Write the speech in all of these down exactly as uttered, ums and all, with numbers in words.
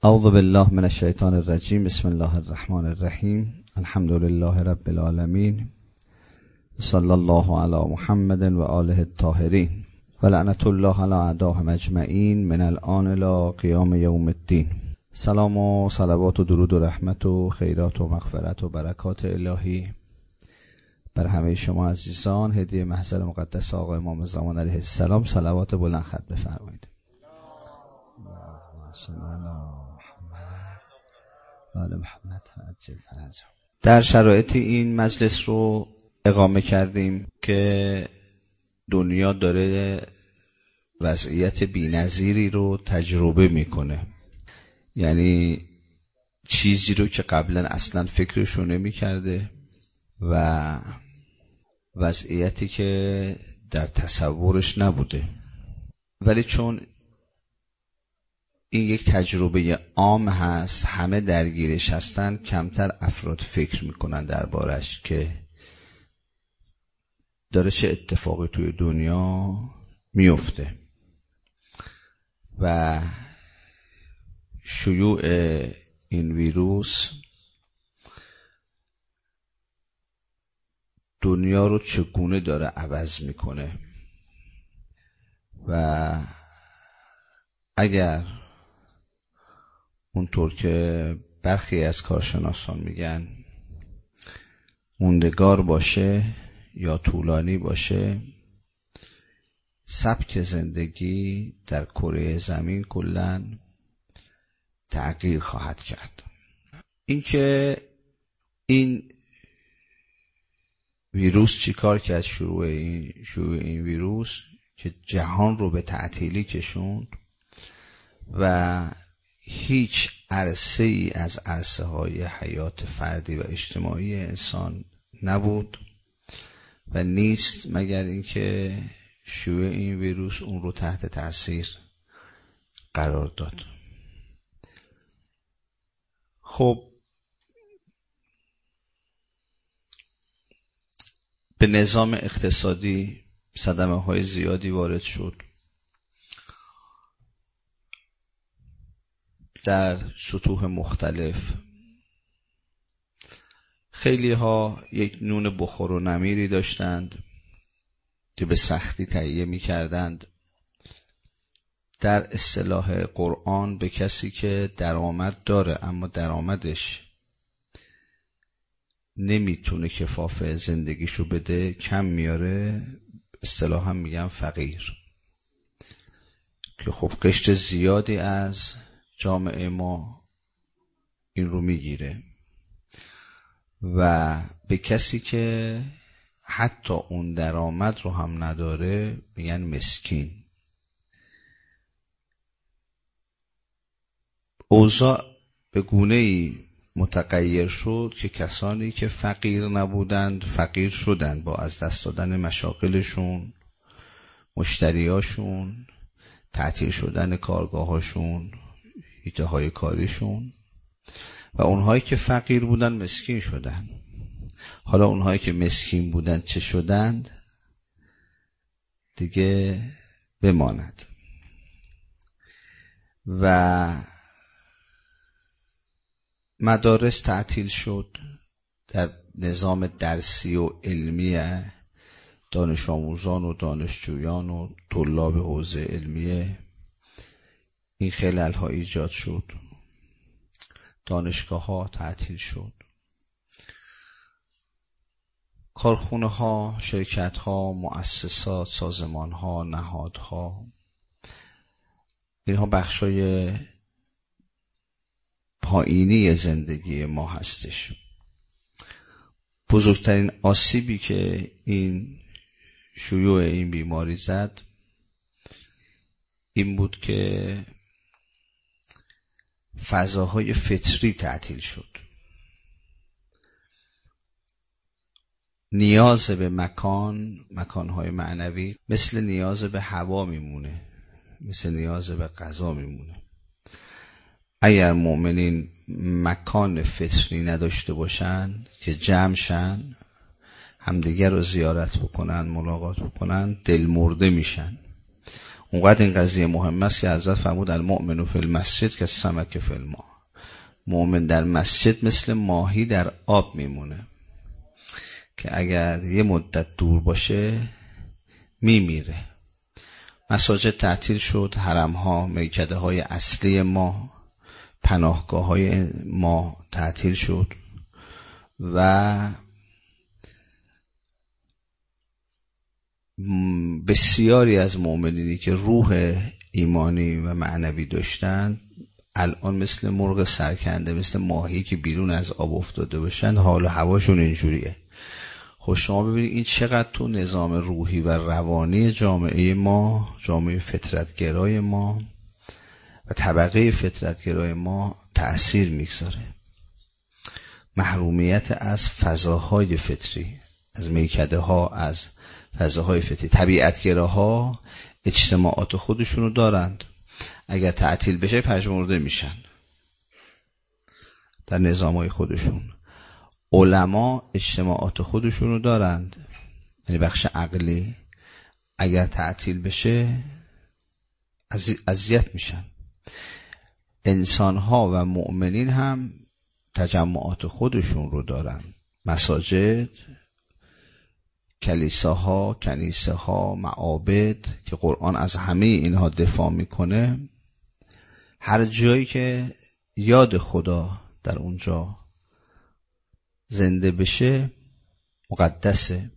اعوذ بالله من الشیطان الرجیم. بسم الله الرحمن الرحیم. الحمد لله رب العالمین. صلی الله علی محمد و آله الطاهرین و لعنت الله علی اعدائهم اجمعین من الآن الی قیام یوم الدین. سلام و صلوات و درود و رحمت و خیرات و مغفرت و برکات الهی بر همه شما عزیزان. هدیه محضر مقدس آقا امام زمان علیه السلام صلوات بلند ختم بفرمایید. در شرایط این مجلس رو اقامه کردیم که دنیا داره وضعیت بی‌نظیری رو تجربه میکنه، یعنی چیزی رو که قبلا اصلا فکرشو نمیکرده و وضعیتی که در تصورش نبوده، ولی چون این یک تجربه عام هست، همه درگیرش هستن، کمتر افراد فکر میکنن دربارش که داره چه اتفاقی توی دنیا میفته. و شیوع این ویروس دنیا رو چگونه داره عوض میکنه و اگر اونطور که برخی از کارشناسان میگن موندگار باشه یا طولانی باشه، سبک زندگی در کره زمین کلاً تغییر خواهد کرد. اینکه این ویروس چیکار کرد، شروع این شروع این ویروس که جهان رو به تعطیلی کشوند و هیچ عرصه ای از عرصه های حیات فردی و اجتماعی انسان نبود و نیست مگر اینکه شیوع این ویروس اون رو تحت تاثیر قرار داد. خب به نظام اقتصادی صدمه های زیادی وارد شد. در سطوح مختلف خیلی ها یک نون بخور و نمیری داشتند که به سختی تهیه می کردند. در اصطلاح قرآن به کسی که درآمد داره اما درآمدش نمیتونه کفاف زندگیشو بده، کم میاره، اصطلاحا میگن فقیر، که خب قشر زیادی از جامعه ما این رو میگیره. و به کسی که حتی اون درآمد رو هم نداره میگن مسکین. اوضاع به گونه‌ای متغیر شد که کسانی که فقیر نبودند فقیر شدند با از دست دادن مشاغلشون، مشتریاشون، تعطیل شدن کارگاهاشون، ایده های کاریشون، و اونهایی که فقیر بودن مسکین شدن. حالا اونهایی که مسکین بودن چه شدند دیگه بماند. و مدارس تعطیل شد. در نظام درسی و علمی دانش آموزان و دانشجویان و طلاب حوزه علمیه این خلل ها ایجاد شد. دانشگاه ها تعطیل شد. کارخونه ها، شرکت ها، مؤسسات، سازمان ها، نهادها، اینها بخشای پایینی زندگی ما هستش. بزرگترین آسیبی که این شیوع این بیماری زد این بود که فضاهای فطری تعطیل شد. نیاز به مکان، مکانهای معنوی مثل نیاز به هوا میمونه، مثل نیاز به غذا میمونه. اگر مؤمنین مکان فطری نداشته باشن که جمع شن، همدیگر رو زیارت بکنن، ملاقات بکنن، دل مرده میشن. اونقدر این قضیه مهم است که حضرت فرمود المؤمن فی المسجد که سمک فی الماء. مؤمن در مسجد مثل ماهی در آب میمونه که اگر یه مدت دور باشه میمیره. مساجد تعطیل شد، حرم‌ها، میکده‌های اصلی ما، پناهگاه‌های ما تعطیل شد و بسیاری از مؤمنینی که روح ایمانی و معنوی داشتن الان مثل مرغ سرکنده، مثل ماهی که بیرون از آب افتاده باشن، حال و هواشون اینجوریه. خب شما ببینید این چقدر تو نظام روحی و روانی جامعه ما، جامعه فطرتگرای ما و طبقه فطرتگرای ما تأثیر میگذاره. محرومیت از فضاهای فطری، از میکده ها، از فضاهای فطری. طبیعتگراها اجتماعات خودشونو دارند، اگر تعطیل بشه پژمرده میشن در نظامهای خودشون. علما اجتماعات خودشونو دارند، یعنی بخش عقلی، اگر تعطیل بشه اذیت میشن. انسانها و مؤمنین هم تجمعات خودشون رو دارن، مساجد، کلیساها، کنیسه ها، معابد که قرآن از همه اینها دفاع میکنه. هر جایی که یاد خدا در اونجا زنده بشه مقدسه.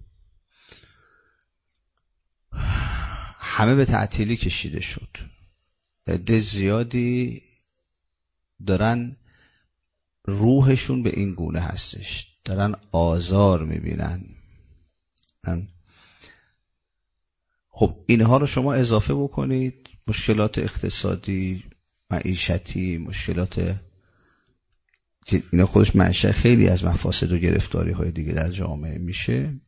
همه به تعطیلی کشیده شد. عده زیادی دارن روحشون به این گونه هستش، دارن آزار میبینن. خب اینها رو شما اضافه بکنید، مشکلات اقتصادی، معیشتی، مشکلات که اینا خودش منشأ خیلی از مفاسد و گرفتاری های دیگه در جامعه میشه.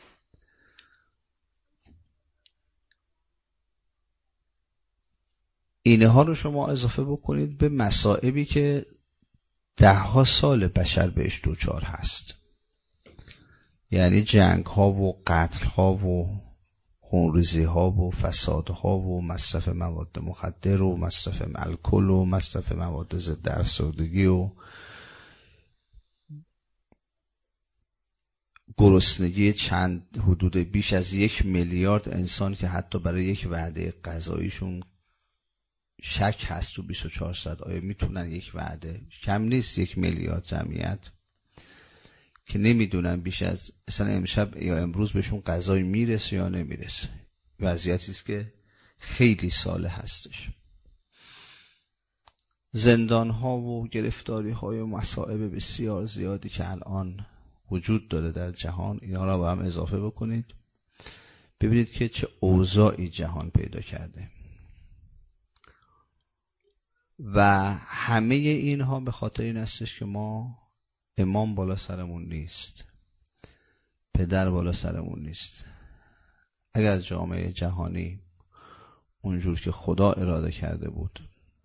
اینها رو شما اضافه بکنید به مصائبی که ده ها سال بشر بهش دوچار هست، یعنی جنگ ها و قتل ها و خونریزی ها و فساد ها و مصرف مواد مخدر و مصرف الکل و مصرف مواد ضد افسردگی و گرسنگی چند حدود بیش از یک میلیارد انسان که حتی برای یک وعده غذاییشون شک هست تو بیست و چهار ساعت آیا میتونن یک وعده، کم نیست، یک میلیارد جمعیت که نمیدونن بیش از مثلا امشب یا امروز بهشون غذای میرسه یا نمیرسه. وضعیتی است که خیلی ساله هستش. زندان ها و گرفتاری های و مصائب بسیار زیادی که الان وجود داره در جهان، اینا را با هم اضافه بکنید، ببینید که چه اوضاعی جهان پیدا کرده. و همه اینها به خاطر این هستش که ما امام بالا سرمون نیست، پدر بالا سرمون نیست. اگر جامعه جهانی اونجور که خدا اراده کرده بود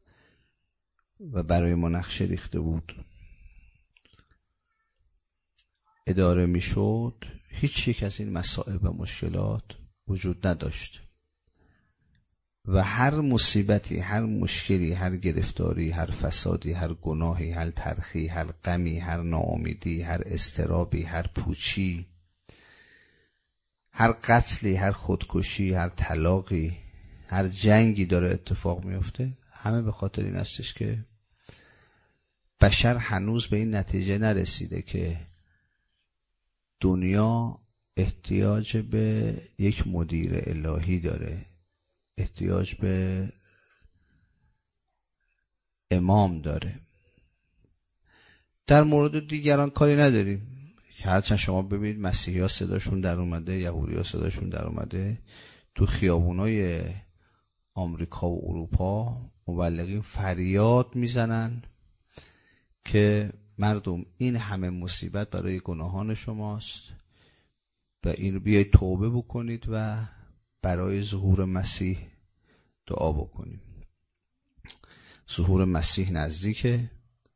و برای ما نقشه ریخته بود اداره میشد، هیچ یک از این مصائب و مشکلات وجود نداشت و هر مصیبتی، هر مشکلی، هر گرفتاری، هر فسادی، هر گناهی، هر تلخی، هر غمی، هر ناامیدی، هر اضطرابی، هر پوچی، هر قتلی، هر خودکشی، هر طلاقی، هر جنگی داره اتفاق میفته، همه به خاطر این هستش که بشر هنوز به این نتیجه نرسیده که دنیا احتیاج به یک مدیر الهی داره، احتیاج به امام داره. در مورد دیگران کاری نداریم که هرچند شما ببینید مسیحی ها صداشون در اومده، یهودی ها صداشون در اومده، تو خیابونای آمریکا و اروپا مبلغین فریاد میزنن که مردم این همه مصیبت برای گناهان شماست و این بیایید توبه بکنید و برای ظهور مسیح دعا بکنیم. ظهور مسیح نزدیکه،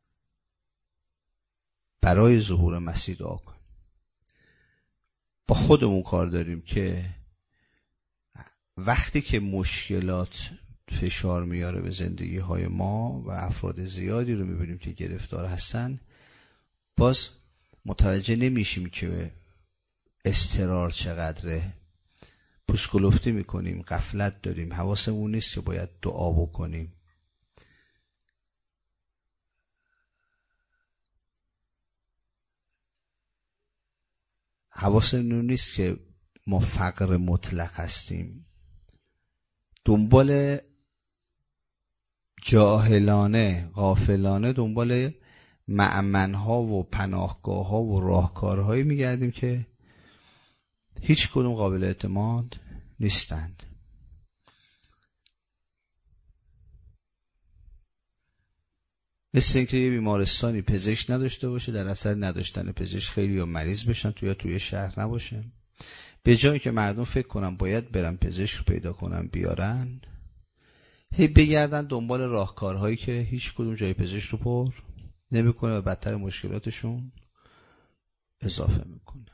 برای ظهور مسیح دعا کنیم. با خودمون کار داریم که وقتی که مشکلات فشار میاره به زندگی های ما و افراد زیادی رو میبینیم که گرفتار هستن، باز متوجه نمیشیم که اضطرار چقدره. پوسکلفتی میکنیم، غفلت داریم، حواسمون نیست که باید دعا بکنیم. حواسمون نیست که ما فقر مطلق هستیم. دنبال جاهلانه، غافلانه دنبال مأمنها و پناهگاه‌ها و راهکارهایی میگردیم که هیچ کدوم قابل اعتماد نیستند. مثل اینکه یه بیمارستانی پزشک نداشته باشه، در اثر نداشتن پزشک خیلی ها مریض بشن توی توی شهر نباشه. به جایی که مردم فکر کنن باید برن پزشک پیدا کنن بیارن، هی بگردن دنبال راهکارهایی که هیچ کدوم جای پزشک رو پر نمیکنه و بدتر مشکلاتشون اضافه میکنه.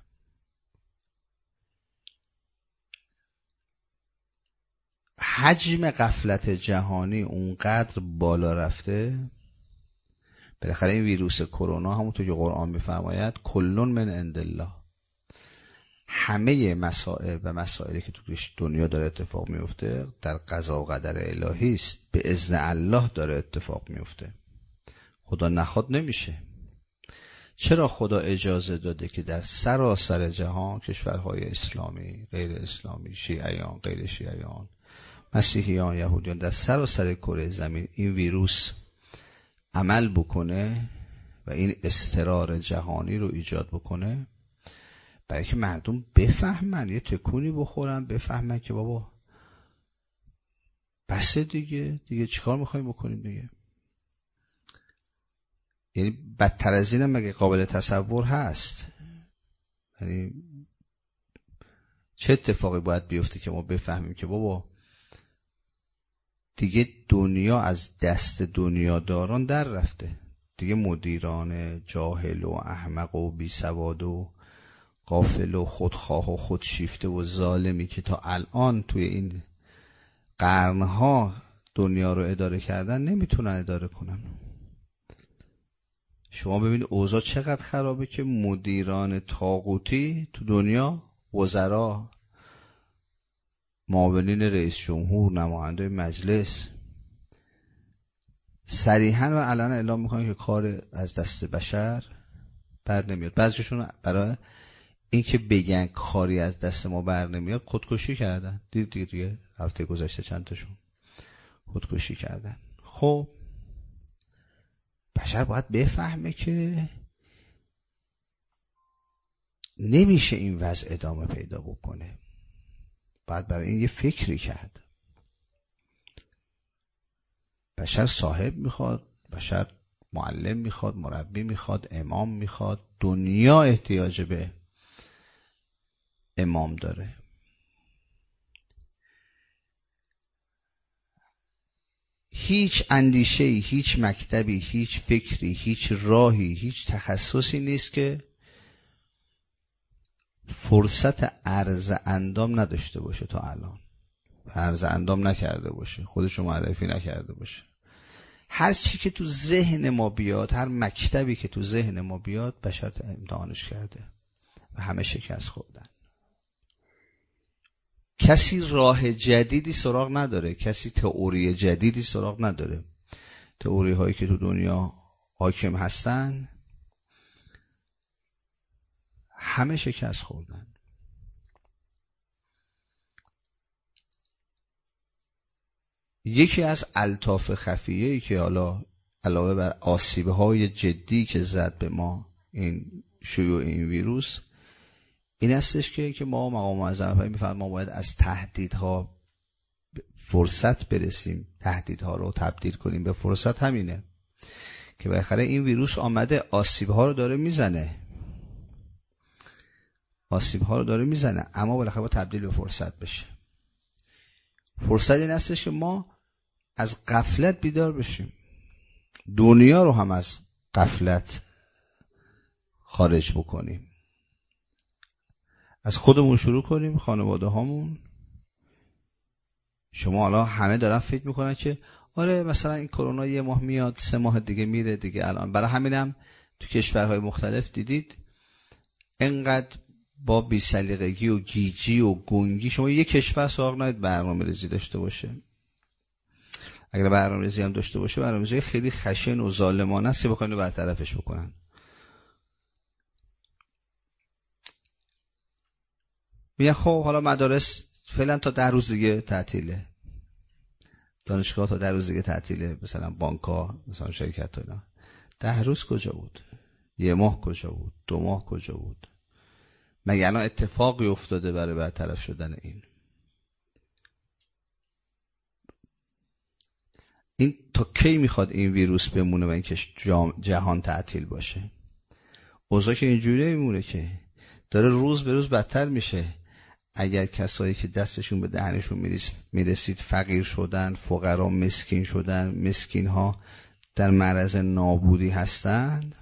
حجم غفلت جهانی اونقدر بالا رفته، بالاخره این ویروس کرونا همونطور که قرآن میفرماید کلون من عند الله، همه مسائل و مسائلی که تو دنیا داره اتفاق میفته در قضا و قدر الهی است، به اذن الله داره اتفاق میفته. خدا نخواد نمیشه. چرا خدا اجازه داده که در سراسر جهان کشورهای اسلامی، غیر اسلامی، شیعیان، غیر شیعیان، مسیحیان، یهودیان، در سراسر کره زمین این ویروس عمل بکنه و این اضطرار جهانی رو ایجاد بکنه؟ برای که مردم بفهمن، یه تکونی بخورن، بفهمن که بابا بسه دیگه، دیگه چیکار میخوایم بکنیم دیگه. یعنی بدتر از اینم مگه قابل تصور هست؟ یعنی چه اتفاقی باید بیفته که ما بفهمیم که بابا دیگه دنیا از دست دنیاداران در رفته، دیگه مدیران جاهل و احمق و بی سواد و غافل و خودخواه و خودشیفته و ظالمی که تا الان توی این قرنها دنیا رو اداره کردن نمیتونن اداره کنن. شما ببینید اوضاع چقدر خرابه که مدیران طاغوتی تو دنیا، وزرا، معاونین رئیس جمهور، نماینده مجلس، صریحاً و علنا اعلام میکنن که کار از دست بشر بر نمیاد. بعضیشون برای اینکه بگن کاری از دست ما بر نمیاد خودکشی کردن. دید دیگه, دیگه هفته گذشته چند تاشون خودکشی کردن. خب بشر باید بفهمه که نمیشه این وضع ادامه پیدا بکنه. باید برای این یه فکری کرد. بشر صاحب میخواد، بشر معلم میخواد، مربی میخواد، امام میخواد. دنیا احتیاج به امام داره. هیچ اندیشه‌ای، هیچ مکتبی، هیچ فکری، هیچ راهی، هیچ تخصصی نیست که فرصت عرض اندام نداشته باشه تا الان. عرض اندام نکرده باشه، خودشو معرفی نکرده باشه. هر چی که تو ذهن ما بیاد، هر مکتبی که تو ذهن ما بیاد، بشر امتحانش کرده و همه شکست خوردن. کسی راه جدیدی سراغ نداره، کسی تئوری جدیدی سراغ نداره. تئوری هایی که تو دنیا حاکم هستن همه شکست خوردن. یکی از الطاف خفیه‌ای که حالا علاوه بر آسیب‌های جدی که زد به ما این شیوع این ویروس، این هستش که که ما مقام معظم می‌فرماید ما باید از تهدیدها فرصت برسیم، تهدیدها رو تبدیل کنیم به فرصت. همینه که بالاخره این ویروس آمده آسیب‌ها رو داره میزنه، آسیب‌ها رو داره میزنه، اما بالاخره با تبدیل به فرصت بشه. فرصت این هستش که ما از غفلت بیدار بشیم، دنیا رو هم از غفلت خارج بکنیم، از خودمون شروع کنیم، خانواده هامون، شما حالا همه دارن فکر میکنن که آره مثلا این کرونا یه ماه میاد، سه ماه دیگه میره دیگه. الان برای همینم تو کشورهای مختلف دیدید انقدر با بی‌سلیقگی و گیجی و گنگی شما یک کشور سراغ ندید برنامه‌ریزی داشته باشه. اگر برنامه‌ریزی هم داشته باشه برنامه‌ریزی خیلی خشن و ظالمانه است که بخواید برطرفش بکنن. میگن خب حالا مدارس فعلا تا ده روز دیگه تعطیله، دانشگاه تا ده روز دیگه تعطیله، مثلا بانک‌ها، مثلا شرکت‌ها. اینا ده روز کجا بود؟ یه ماه کجا بود؟ دو ماه کجا بود؟ مگه الان اتفاقی افتاده برای برطرف شدن این؟ این تا کی میخواد این ویروس بمونه و این که جهان تعطیل باشه؟ اوضاع که اینجوری میمونه که داره روز به روز بدتر میشه. اگر کسایی که دستشون به دهنشون میرسید فقیر شدن، فقرا مسکین شدن، مسکین ها در معرض نابودی هستند،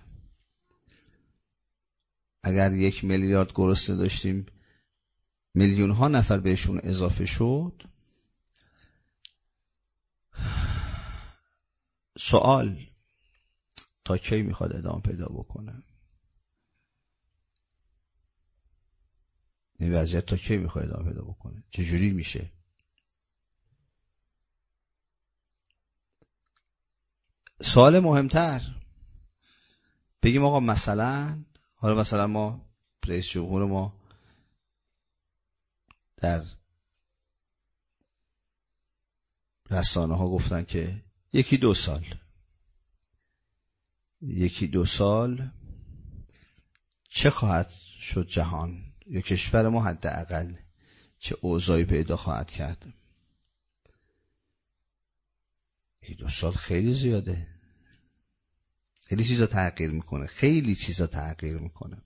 اگر یک میلیارد گرسنه داشتیم میلیون ها نفر بهشون اضافه شد، سوال تا کی میخواد ادامه پیدا بکنه؟ این وضعیت تا کی میخواد ادامه پیدا بکنه؟ چجوری میشه؟ سوال مهمتر بگیم آقا مثلا حالا مثلا ما رئیس جمهور ما در رسانه ها گفتن که یکی دو سال یکی دو سال چه خواهد شد جهان یا کشور ما حداقل چه اوضاعی پیدا خواهد کرد؟ یکی دو سال خیلی زیاده، خیلی چیزا تغییر میکنه، خیلی چیزا تغییر میکنه.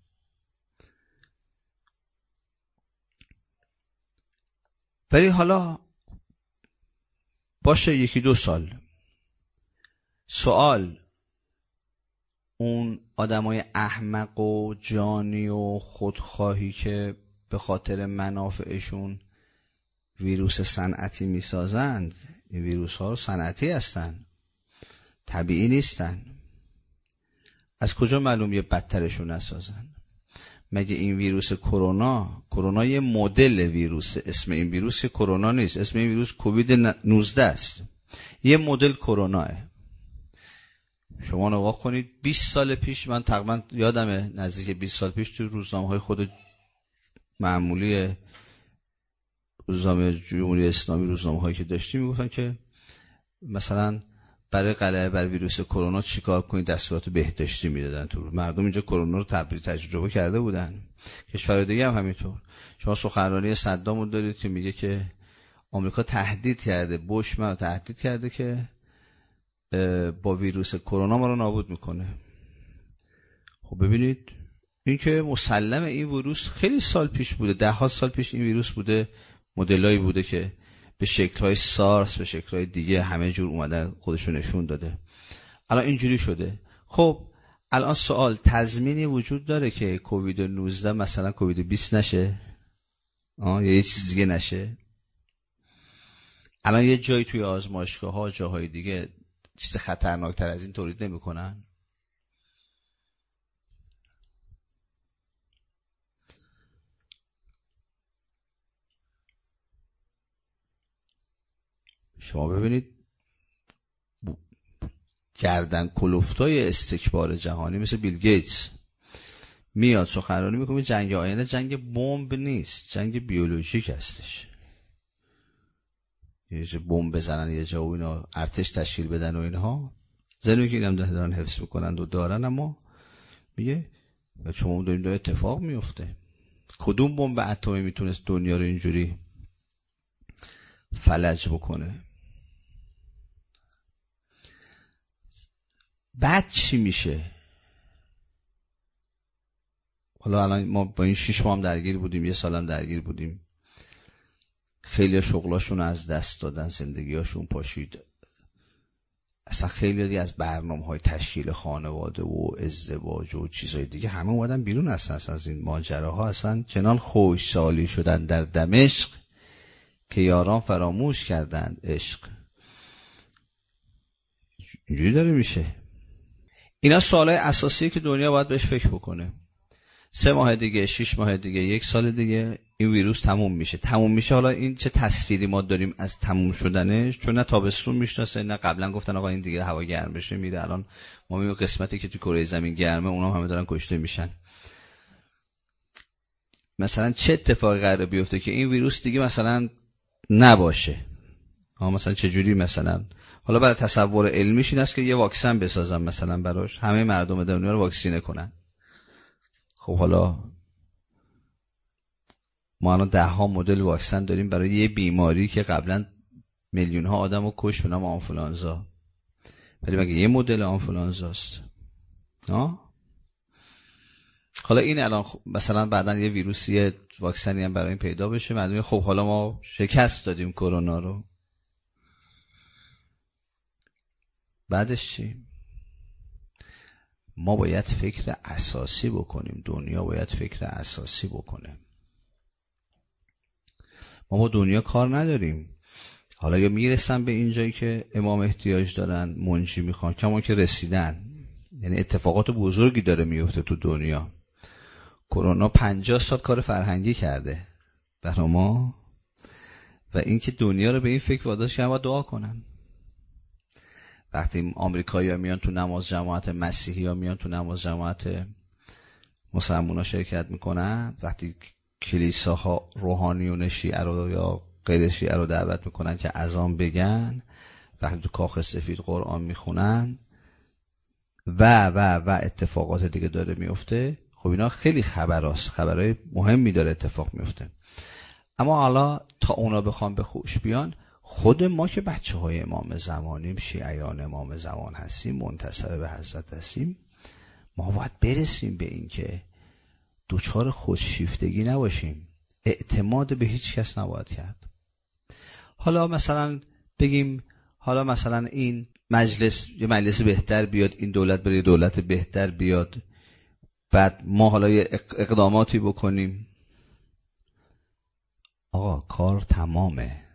ولی حالا باشه یکی دو سال، سوال اون آدمای احمق و جانی و خودخواهی که به خاطر منافعشون ویروس صنعتی میسازند، این ویروس ها صنعتی هستن، طبیعی نیستن، از کجا معلوم یه بدترشون نسازن؟ مگه این ویروس کرونا، کرونا یه مدل ویروس، اسم این ویروس که کرونا نیست، اسم این ویروس کووید نوزده است، یه مدل کروناه. شما نگاه کنید بیست سال پیش، من تقریبا یادمه نزدیک بیست سال پیش تو روزنامه‌های خود معمولی روزنامه جمهوری اسلامی، روزنامه‌هایی که داشتیم میگفتن که مثلا برای غلبه بر ویروس کرونا چیکار کنید، دستورات بهداشتی میدادن. تو مردم اینجا کرونا رو تبریز تجربه کرده بودن، کشور دیگه هم همینطور. شما سخنرانی صدام رو دارید که میگه که آمریکا تهدید کرده، بوش منو تهدید کرده که با ویروس کرونا ما رو نابود میکنه. خب ببینید این که مسلم این ویروس خیلی سال پیش بوده، ده ها سال پیش این ویروس بوده، مدلایی بوده که به شکل‌های سارس، به شکل‌های دیگه همه جور اومدن خودشو نشون داده. الان اینجوری شده. خب الان سوال، تضمینی وجود داره که کووید نوزده مثلا کووید بیست نشه؟ آه یا یه چیز دیگه نشه؟ الان یه جایی توی آزمایشگاه‌ها جاهای دیگه چیز خطرناکتر از این تولید نمی‌کنن؟ شما ببینید گردن کلفتای استکبار جهانی مثل بیل گیتس میاد سخنرانی میکنه جنگ آینده جنگ بمب نیست، جنگ بیولوژیک هستش. یه جا بمب بزنن یه جا و اینا ارتش تشکیل بدن و اینها، زنی که اینم دارن حفظ میکنن و دارن، اما میگه شما داریم داره اتفاق میفته. کدوم بمب اتمی میتونست دنیا رو اینجوری فلج بکنه؟ بعد چی میشه؟ حالا الان ما با این شش ماه هم درگیر بودیم، یه سال هم درگیر بودیم، خیلی شغلاشون از دست دادن، زندگیاشون پاشید، اصلا خیلی دیگه از برنامه‌های تشکیل خانواده و ازدواج و چیزای دیگه همه اومدن بیرون هستن از این ماجراها، اصلا چنان خوشحالی شدن در دمشق که یاران فراموش کردند عشق. اینجوری داره میشه. اینا سوالای اساسیه که دنیا باید بهش فکر بکنه. سه ماه دیگه، شش ماه دیگه، یک سال دیگه این ویروس تموم میشه. تموم میشه. حالا این چه تصویری ما داریم از تموم شدنش؟ چون نه تابستون میشناسه، نه قبلا گفتن آقا این دیگه هوا گرم بشه میره. الان ما میبینیم قسمتی که تو کره زمین گرمه اونا همه دارن کشته میشن. مثلا چه اتفاقی قراره بیفته که این ویروس دیگه مثلا نباشه؟ ها مثلا چه جوری؟ مثلا حالا برای تصور علمیش این است که یه واکسن بسازن مثلا براش، همه مردم دنیا رو واکسینه کنن. خب حالا ما الان ده ها مدل واکسن داریم برای یه بیماری که قبلا میلیون ها آدم رو کشت به نام آنفولانزا، ولی مگه یه مدل آنفولانزاست؟ ها حالا این الان مثلا بعدن یه ویروسی واکسنی هم برای این پیدا بشه، مردم خب حالا ما شکست دادیم کرونا رو، بعدش چی؟ ما باید فکر اساسی بکنیم. دنیا باید فکر اساسی بکنه. ما با دنیا کار نداریم. حالا یا میرسن به اینجایی که امام احتیاج دارن، منجی میخوان، کما که رسیدن. یعنی اتفاقات بزرگی داره میفته تو دنیا. کرونا پنجاه سال کار فرهنگی کرده برای ما و اینکه دنیا رو به این فکر واداشت که باید دعا کنن. وقتی آمریکایی‌ها میان تو نماز جماعت، مسیحی‌ها میان تو نماز جماعت، مسلمان‌ها شرکت میکنن، وقتی کلیساها روحانیون شیعه رو یا غیر شیعه رو دعوت میکنن که اذان بگن، وقتی تو کاخ سفید قرآن میخونن و و و اتفاقات دیگه داره میفته، خب اینا خیلی خبراست، خبرهای مهمی داره اتفاق میفته. اما حالا تا اونا بخوام به خوش بیان، خود ما که بچه های امام زمانیم، شیعیان امام زمان هستیم، منتسب به حضرت هستیم، ما باید برسیم به این که دوچار خودشیفتگی نباشیم. اعتماد به هیچ کس نباید کرد. حالا مثلا بگیم حالا مثلا این مجلس یه مجلس بهتر بیاد، این دولت بره دولت بهتر بیاد، بعد ما حالا یه اقداماتی بکنیم. آقا کار تمامه.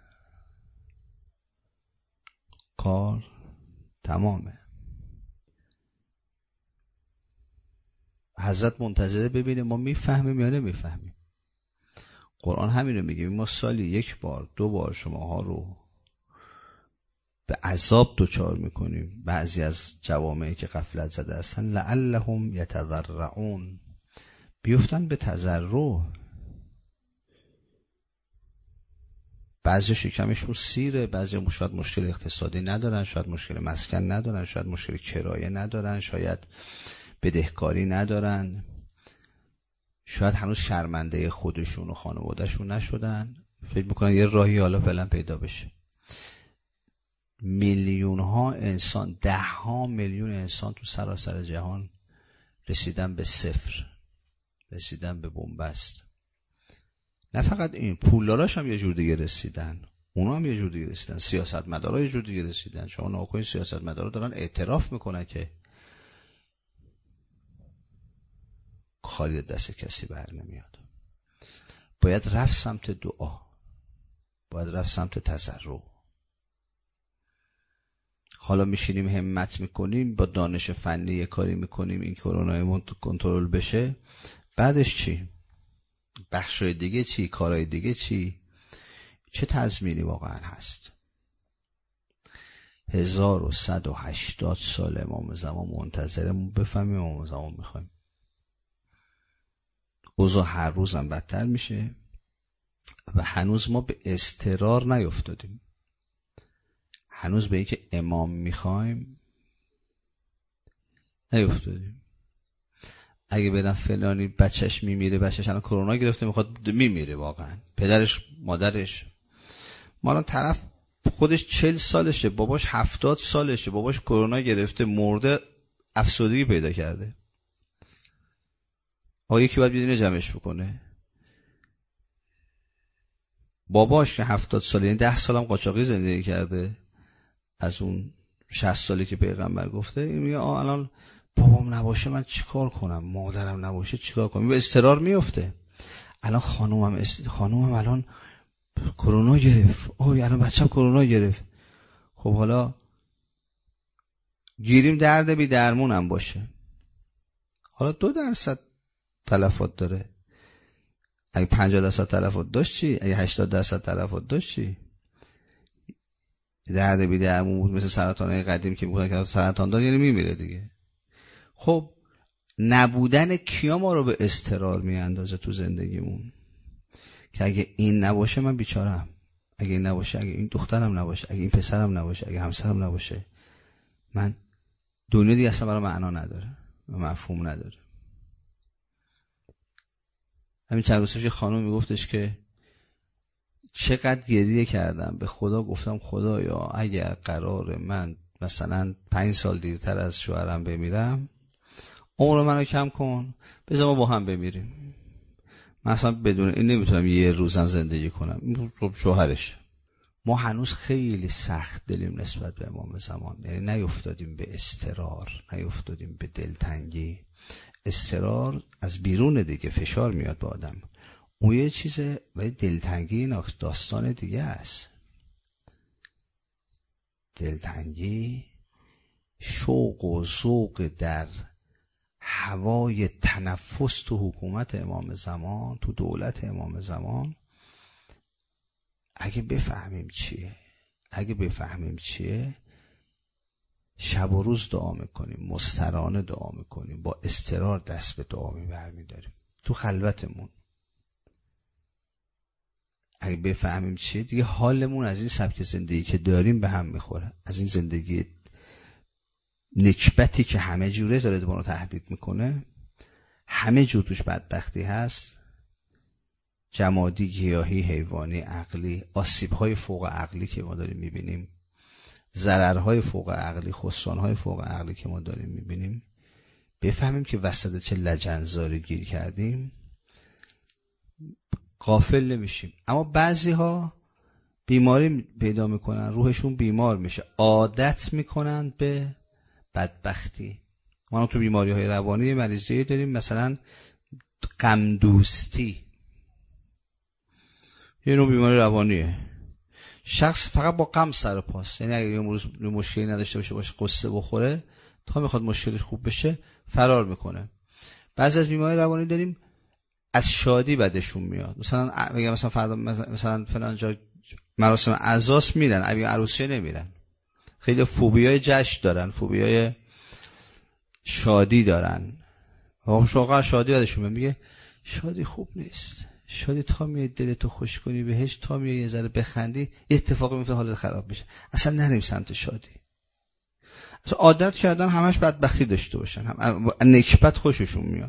کار تمامه. حضرت منتظره ببینه ما میفهمیم یا نمیفهمیم. قرآن همین رو میگه، ما سالی یک بار دو بار شماها رو به عذاب دچار میکنیم. بعضی از جوامعی که غفلت زده هستن لعلهم یتضرعون، بیفتن به تضرع. بعضی شکمشون سیره، بعضی شاید مشکل اقتصادی ندارن، شاید مشکل مسکن ندارن، شاید مشکل کرایه ندارن، شاید بدهکاری ندارن، شاید هنوز شرمنده خودشون و خانوادهشون نشدن، فکر میکنن یه راهی حالا فعلا پیدا بشه. میلیون ها انسان، ده ها میلیون انسان تو سراسر جهان رسیدن به صفر، رسیدن به بنبست. نه فقط این، پولداراش هم یه جور دیگه رسیدن، اونا هم یه جور دیگه رسیدن، سیاستمدارا یه جور دیگه رسیدن. شما ناکنین سیاستمدارا دارن اعتراف میکنن که کاری دست کسی بر نمیاد. باید رفت سمت دعا، باید رفت سمت تضرع. حالا میشینیم همت میکنیم، با دانش فنی یه کاری میکنیم این کرونا کنترل بشه، بعدش چی؟ بخشای دیگه چی؟ کارهای دیگه چی؟ چه تضمینی واقعا هست؟ هزار و صد و هشتاد سال امام زمان منتظرمون بفهمیم امام زمان میخوایم. اوضاع هر روزم بدتر میشه و هنوز ما به اضطرار نیفتادیم. هنوز به اینکه امام میخوایم نیفتادیم. اگه برم فلانی بچهش میمیره، بچهش الان کرونا گرفته میخواد میمیره، واقعا پدرش مادرش، ما الان طرف خودش چل سالشه، باباش هفتاد سالشه، باباش کرونا گرفته مرده، افسردگی پیدا کرده. آقا یکی باید بیاد اینو جمعش بکنه. باباش که هفتاد ساله، یعنی ده سالم قاچاقی زندگی کرده از اون شصت سالی که پیغمبر گفته، این میگه آه الان بابام نباشه من چیکار کنم، مادرم نباشه چیکار کنم، به اضطرار میفته. الان خانومم است... خانومم الان کرونا گرفت، اوه الان بچه‌م کرونا گرفت. خب حالا گیریم درد بی درمون هم باشه، حالا دو درصد تلفات داره، اگه پنجاه درصد تلفات داشت چی؟ اگه هشتاد درصد تلفات داشت چی؟ درد بی درمون بود مثل سرطانهای قدیم که میگن که سرطان دار یعنی میمیره دیگه. خب نبودن کیا ما رو به اضطرار میاندازه تو زندگیمون که اگه این نباشه من بیچارم، اگه این نباشه، اگه این دخترم نباشه، اگه این پسرم نباشه، اگه همسرم نباشه، من دنیا دیگه اصلا برای معنا نداره و مفهوم نداره. همین چند روز پیش خانم میگفتش که چقدر گریه کردم به خدا، گفتم خدایا اگر قرار من مثلا پنج سال دیرتر از شوهرم بمیرم، عمر منو کم کن، بذار ما با هم بمیریم. من اصلا بدون این نمیتونم یه روزم زندگی کنم. خب شوهرش. ما هنوز خیلی سخت دلیم نسبت به امام زمان، یعنی نیفتادیم به اضطرار، نیفتادیم به دلتنگی. اضطرار از بیرون دیگه فشار میاد به آدم، اون یه چیزه، ولی دلتنگی این داستان دیگه است. دلتنگی شوق و ذوق در هوای تنفس تو حکومت امام زمان، تو دولت امام زمان. اگه بفهمیم چیه، اگه بفهمیم چیه، شب و روز دعا میکنیم، مسترانه دعا میکنیم، با اضطرار دست به دعا برمیداریم تو خلوتمون. اگه بفهمیم چیه دیگه، حالمون از این سبک زندگی که داریم به هم میخوره، از این زندگی نکبتی که همه جوره داره ما رو تهدید میکنه، همه جور توش بدبختی هست، جمادی، گیاهی، حیوانی، عقلی، آسیب‌های فوق عقلی که ما داریم میبینیم، ضررهای فوق عقلی، خسرانهای فوق عقلی که ما داریم میبینیم. بفهمیم که وسط چه لجنزاری گیر کردیم، غافل نمیشیم. اما بعضی ها بیماری پیدا میکنن، روحشون بیمار میشه، عادت میکنن به بدبختی. ما تو بیماری های روانی مریضی داریم، مثلا غم دوستی، یه نوع بیماری روانیه. شخص فقط با غم سر پاست، یعنی اگه یه روز مشکلی نداشته باشه، باشه قصه بخوره، تا میخواد مشکلش خوب بشه فرار میکنه. بعضی از بیماری روانی داریم از شادی بدشون میاد، مثلا میگم مثلا فردا مثلا فلان جا مراسم عزاس میرن، اگه عروسی نمیرن. خیلی فوبیای جشن دارن، فوبیای شادی دارن. واقعا شادی بدشون میاد، میگه شادی خوب نیست، شادی تا میاد دلتو خوش کنی بهش، تا میاد یه ذره بخندی، اتفاقی میفته حالت خراب میشه. اصلا نریم سمت شادی. اصلا عادت کردن همش بدبختی داشته باشن، هم نکبت خوششون میاد.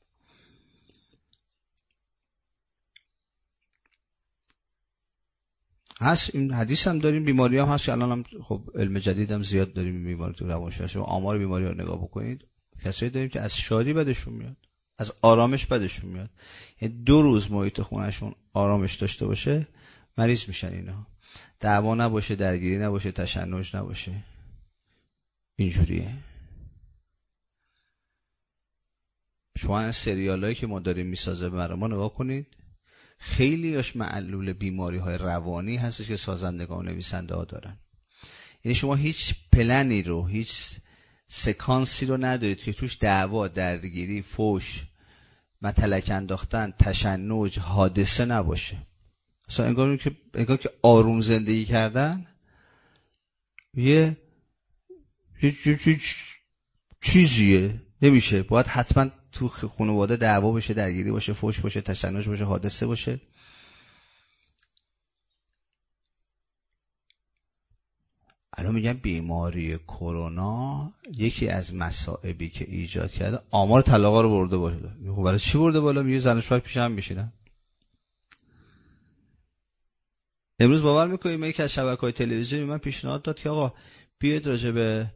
هست این حدیث هم داریم، بیماری هم هست که الان هم خب علم جدید هم زیاد داریم بیماری تو روانشناسی و آمار بیماری رو نگاه بکنید، کسایی داریم که از شادی بدشون میاد، از آرامش بدشون میاد. یعنی دو روز محیط خونهشون آرامش داشته باشه مریض میشن اینا. دعوا نباشه، درگیری نباشه، تشنج نباشه، اینجوریه. شما این سریالایی که ما داریم میسازه برای ما نگاه کنید، خیلی هاش معلول بیماری های روانی هستش که سازندگان و نویسنده ها دارن. یعنی شما هیچ پلنی رو، هیچ سکانسی رو ندارید که توش دعوا، درگیری، فوش، متلک انداختن، تشنج، حادثه نباشه. اصلا انگار که انگار که آروم زندگی کردن یه چیزیه، نمیشه. باید حتما تو خانواده دعوا بشه، درگیری باشه، فوش باشه، تشنج باشه، حادثه باشه. الان میگن بیماری کرونا یکی از مصائبی که ایجاد کرده آمار طلاقا رو برده بالا. میگه برای چی برده بالا؟ میگه زن و شوهر پیش هم میشینن. امروز باور میکنید من یکی از شبکه‌های تلویزیونی من پیشنهاد داد که آقا بیاید راجع به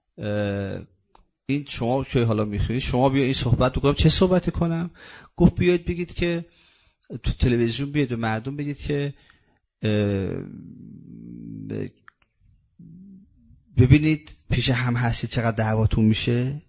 این، شما که حالا میخونید شما بیا این صحبت رو. چه صحبتی کنم؟ گفت بیاید بگید که تو تلویزیون، بیاید به مردم بگید که ببینید پیش هم هستید چقدر دعواتون میشه،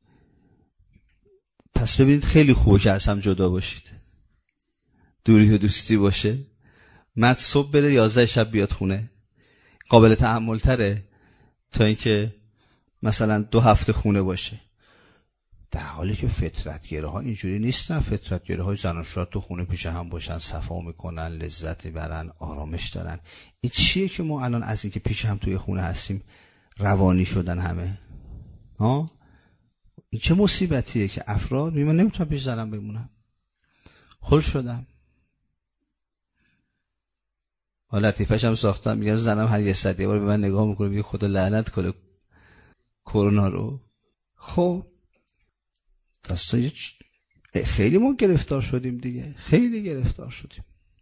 پس ببینید خیلی خوبه که از هم جدا باشید، دوری و دوستی باشه مرد صبح بره یازده شب بیاد خونه، قابل تحمل تره تا اینکه مثلا دو هفته خونه باشه. در حالی که فطرتگره ها اینجوری نیستن. فطرتگره های زن و شوهر تو خونه پیش هم باشن، صفا میکنن، لذت برن، آرامش دارن. این چیه که ما الان از اینکه پیش هم توی خونه هستیم روانی شدن همه؟ ها این چه مصیبتیه که افراد میگن نمیتونم پیش زنم بمونم، خل شدم. حالا لطیفش هم ساختم، میگم زنم هر یه ساعت یه بار به من نگاه میکنه میگه خدا لعنت کنه کرونا رو. خب داستان خیلی ما گرفتار شدیم دیگه، خیلی گرفتار شدیم.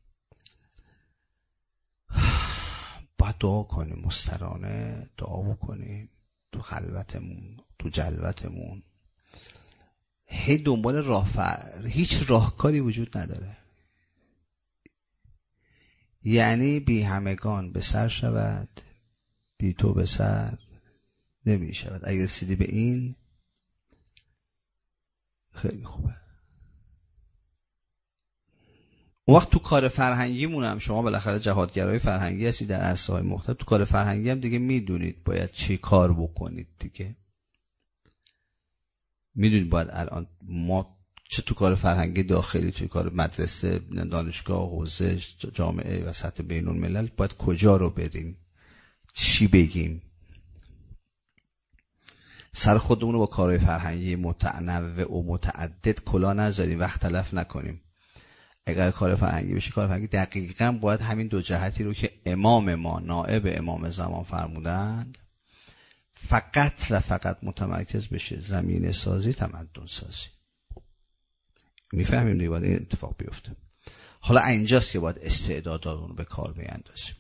باید دعا کنیم، مسترانه دعا بکنیم تو خلوتمون، تو جلوتمون. هی دنبال راه فر... هیچ راهکاری وجود نداره. یعنی بی همگان به سر شود، بی تو به سر نمی شود. اگه رسیدی به این خیلی خوبه. اون وقت تو کار فرهنگی مونم، شما بالاخره جهادگرای فرهنگی هستی در عرصه‌های مختلف، تو کار فرهنگی هم دیگه میدونید باید چی کار بکنید دیگه. میدونید باید الان ما چه تو کار فرهنگی داخلی، تو کار مدرسه، دانشگاه، حوزه، جامعه و سطح بین الملل باید کجا رو بریم، چی بگیم. سر خودمون رو با کارهای فرهنگی متنوع و متعدد کلا نذاریم، وقت تلف نکنیم. اگر کار فرهنگی بشه، کار فرهنگی دقیقاً باید همین دو جهتی رو که امام ما، نائب امام زمان فرمودند، فقط و فقط متمرکز بشه. زمینه سازی، تمدن سازی. میفهمیم دیگه باید این اتفاق بیفته. حالا اینجاست که باید استعداداتون رو به کار بیاندازیم.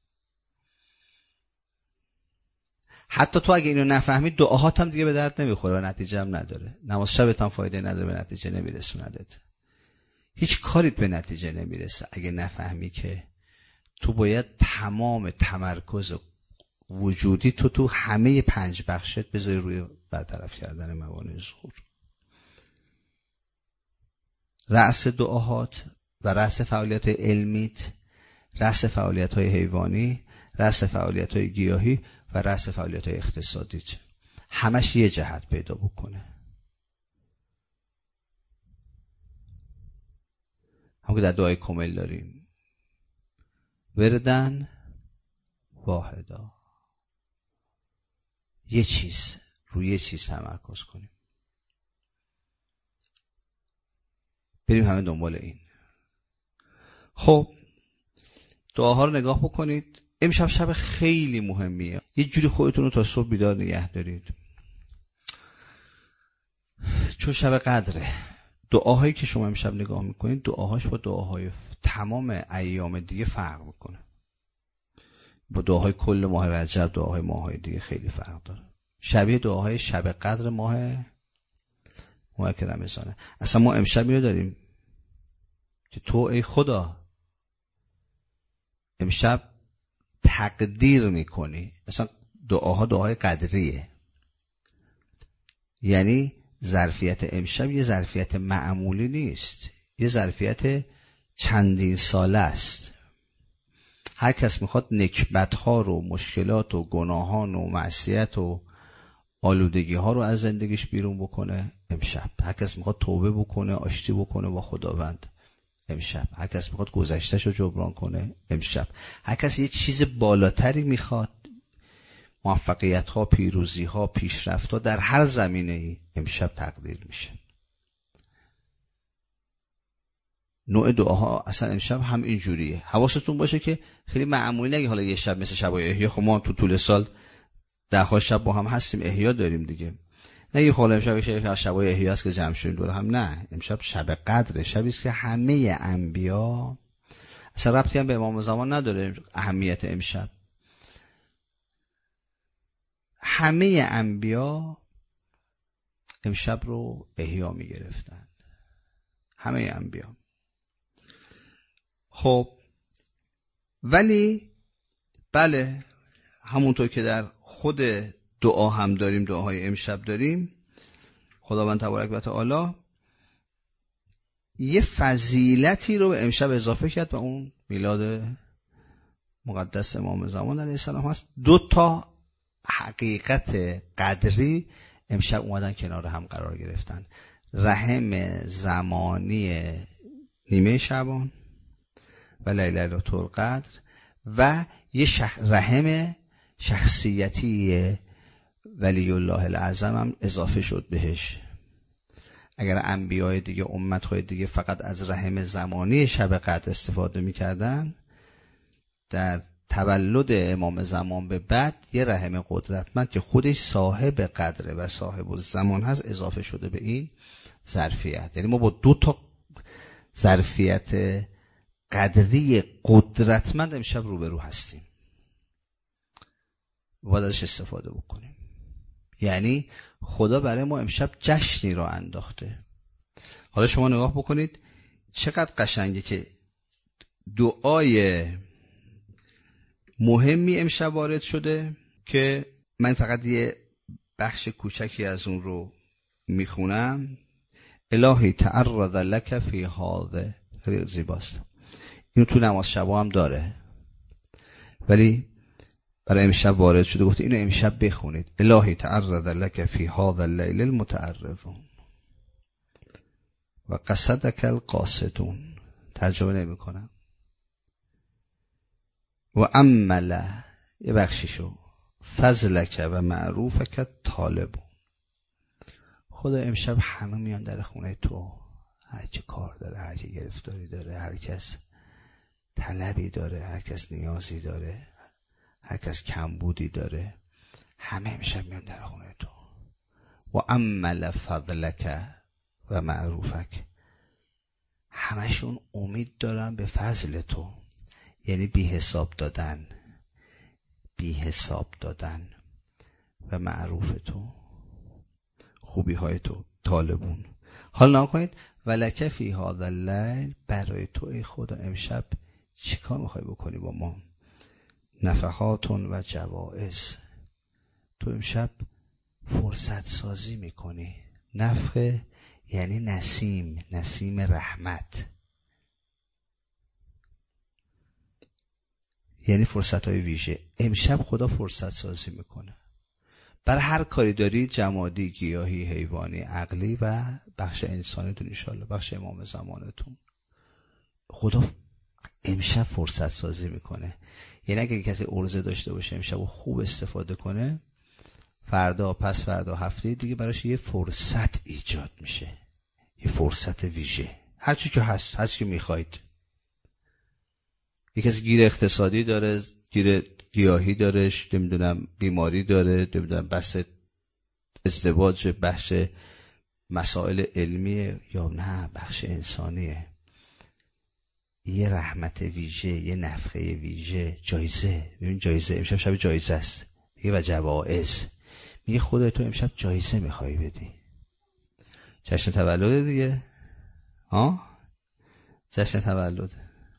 حتی تو اگه اینو نفهمید دعاهات هم دیگه به درد نمیخوره و نتیجه هم نداره. نماز شبت هم فایده نداره، به نتیجه نمیرسوندت. هیچ کاریت به نتیجه نمیرسه اگه نفهمی که تو باید تمام تمرکز وجودی تو تو همه پنج بخشت بذاری روی برطرف کردن موانع ظهور. رأس دعاهات و رأس فعالیت علمیت، رأس فعالیت های حیوانی، رأس فعالیت های گیاهی و رأس فعالیت های اقتصادیت، همش یه جهت پیدا بکنه. همون که در دعای کامل داریم، وردن واحدا، یه چیز، روی یه چیز تمرکز کنیم، بریم همه دنبال این. خب دعاها رو نگاه بکنید. امشب شب خیلی مهمیه. یه جوری خودتون رو تا صبح بیدار نگه دارید، چون شب قدره. دعاهایی که شما امشب نگاه میکنید دعاهاش با دعاهای تمام ایام دیگه فرق میکنه. با دعاهای کل ماه رجب، دعاهای ماهای دیگه خیلی فرق داره. شبیه دعاهای شب قدر ماه ماه که رمضانه. اصلا ما امشب اینو داریم که تو ای خدا امشب تقدیر میکنی. اصلا دعاها دعاهای قدریه، یعنی ظرفیت امشب یه ظرفیت معمولی نیست، یه ظرفیت چندین ساله است. هر کس میخواد نکبت‌ها رو، مشکلات و گناهان و معصیت و آلودگی‌ها رو از زندگیش بیرون بکنه امشب. هر کس میخواد توبه بکنه، آشتی بکنه با خداوند امشب. هر کس میخواد گذشته‌شو جبران کنه امشب. هر کس یه چیز بالاتری میخواد، موفقیت‌ها، پیروزی‌ها، پیشرفت‌ها در هر زمینه‌ای امشب تقدیر میشه. نوع دعاها اصلا امشب هم اینجوریه. حواستون باشه که خیلی معمولی نگه حالا یه شب مثل شبای احیا، خب ما تو طول سال ده ها شب با هم هستیم، احیا داریم دیگه. نه یه حالا امشب که شبای احیا است که جمع شدیم دور هم، نه، امشب شب قدره، شبی است که همه انبیا، اصلا ربطی هم به امام زمان نداره اهمیت امشب، همه انبیا امشب رو احیا می گرفتن، همه انبیا. خب ولی بله، همونطور که در خود دعا هم داریم، دعاهای امشب داریم، خداوند تبارک و تعالی یه فضیلتی رو به امشب اضافه کرد و اون میلاد مقدس امام زمان علیه السلام هست. دو تا حقیقت قدری امشب اومدن کنار هم قرار گرفتن. رحم زمانی نیمه شعبان و لیله القدر و یه شخ... رحم شخصیتی ولی الله الاعظم هم اضافه شد بهش. اگر انبیای دیگه امت‌های دیگه فقط از رحم زمانی شب قدر استفاده می‌کردن، در تولد امام زمان به بعد یه رحم قدرتمند که خودش صاحب قدره و صاحب الزمان هست اضافه شده به این ظرفیت. یعنی ما با دو تا ظرفیت قدری قدرتمند امشب روبرو هستیم، باید ازش استفاده بکنیم. یعنی خدا برای ما امشب جشنی را انداخته. حالا شما نگاه بکنید چقدر قشنگه که دعای مهمی امشب وارد شده که من فقط یه بخش کوچکی از اون رو میخونم. الهی تعرض لک فی هذا، خیلی زیباست. اینو تو نماز شبا هم داره ولی برای امشب وارد شده، گفته اینو امشب بخونید. الهی تعرض لک فی هذا الليل المتعرضون و قصدک القاصدون. ترجمه نمی کنم. و عمل یه بخشیشو فضلک و معروفک طالب. خدا امشب همه میان در خونه تو، هر کی کار داره، هر کی گرفتاری داره، هر کس طلبی داره، هر کس نیازی داره، هر کس کمبودی داره، همه امشب میان در خونه تو. و عمل فضلک و معروفک، همشون امید دارن به فضل تو، یعنی بی حساب دادن، بی حساب دادن و معروف تو، خوبی های تو، طالبون. حالا نگاه کنید ولک فی هذا اللیل، برای تو ای خدا امشب چیکار میخوای بکنی با ما؟ نفحاتون و جوائز. تو امشب فرصت سازی میکنی. نفخ یعنی نسیم، نسیم رحمت، یعنی فرصت های ویژه. امشب خدا فرصت سازی میکنه برای هر کاری داری، جمادی، گیاهی، حیوانی، عقلی و بخش انسانیتون، انشالله بخش امام زمانتون. خدا امشب فرصت سازی میکنه. یعنی اگه کسی عرضه داشته باشه امشب و خوب استفاده کنه، فردا، پس فردا، هفته دیگه براش یه فرصت ایجاد میشه، یه فرصت ویژه. هر چی که هست، هر چی که میخواید. یه کسی گیر اقتصادی داره، گیر گیاهی دارش، نمیدونم بیماری داره، نمیدونم بحث ازدواج، بخش مسائل علمیه، یا نه بخش انسانیه. یه رحمت ویژه، یه نفخه ویژه، جایزه. ببین جایزه امشب شب جایزه است میگه و جوائز. میگه خودت تو امشب جایزه میخوای بدی. جشن تولد دیگه، ها، جشن تولد،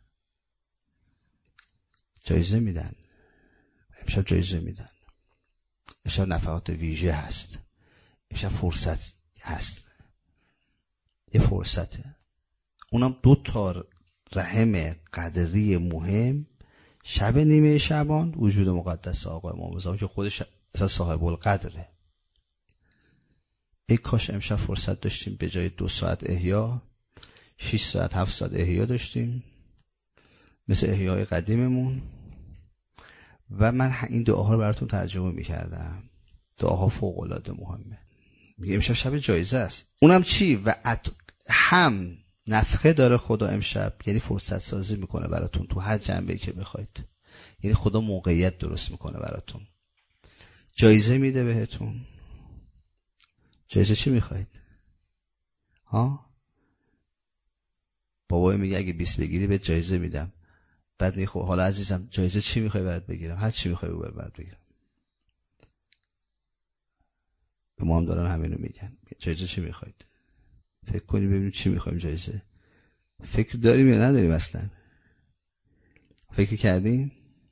جایزه میدن امشب، جایزه میدن امشب. نفحات ویژه هست امشب، فرصت هست، یه فرصته. اونم دو تا رحم قدری مهم. شب نیمه شعبان، وجود مقدس آقا امام زمان که خودش اصلا صاحب القدره. ای کاش امشب فرصت داشتیم به جای دو ساعت احیا شش ساعت هفت ساعت احیا داشتیم، مثل احیای قدیممون. و من این دعاها رو براتون ترجمه میکردم. دعاها فوق العاده مهمه. میگه امشب شب جایزه است. اونم چی؟ و ات... هم نفخه داره خدا امشب، یعنی فرصت سازی میکنه براتون تو هر جنبه‌ای که بخواید. یعنی خدا موقعیت درست میکنه براتون، جایزه میده بهتون. جایزه چی میخواید؟ ها؟ بابای میگه اگه بیست بگیری بهت جایزه میدم. بعد میگه خب حالا عزیزم جایزه چی میخوای برات بگیرم؟ هر چی میخوای برات بگیرم. به ما هم دارن همینو میگن. جایزه چی میخواید؟ فکر کنیم ببینیم چی میخوایم جایزه. فکر داریم یا نداریم اصلا؟ فکر کردیم؟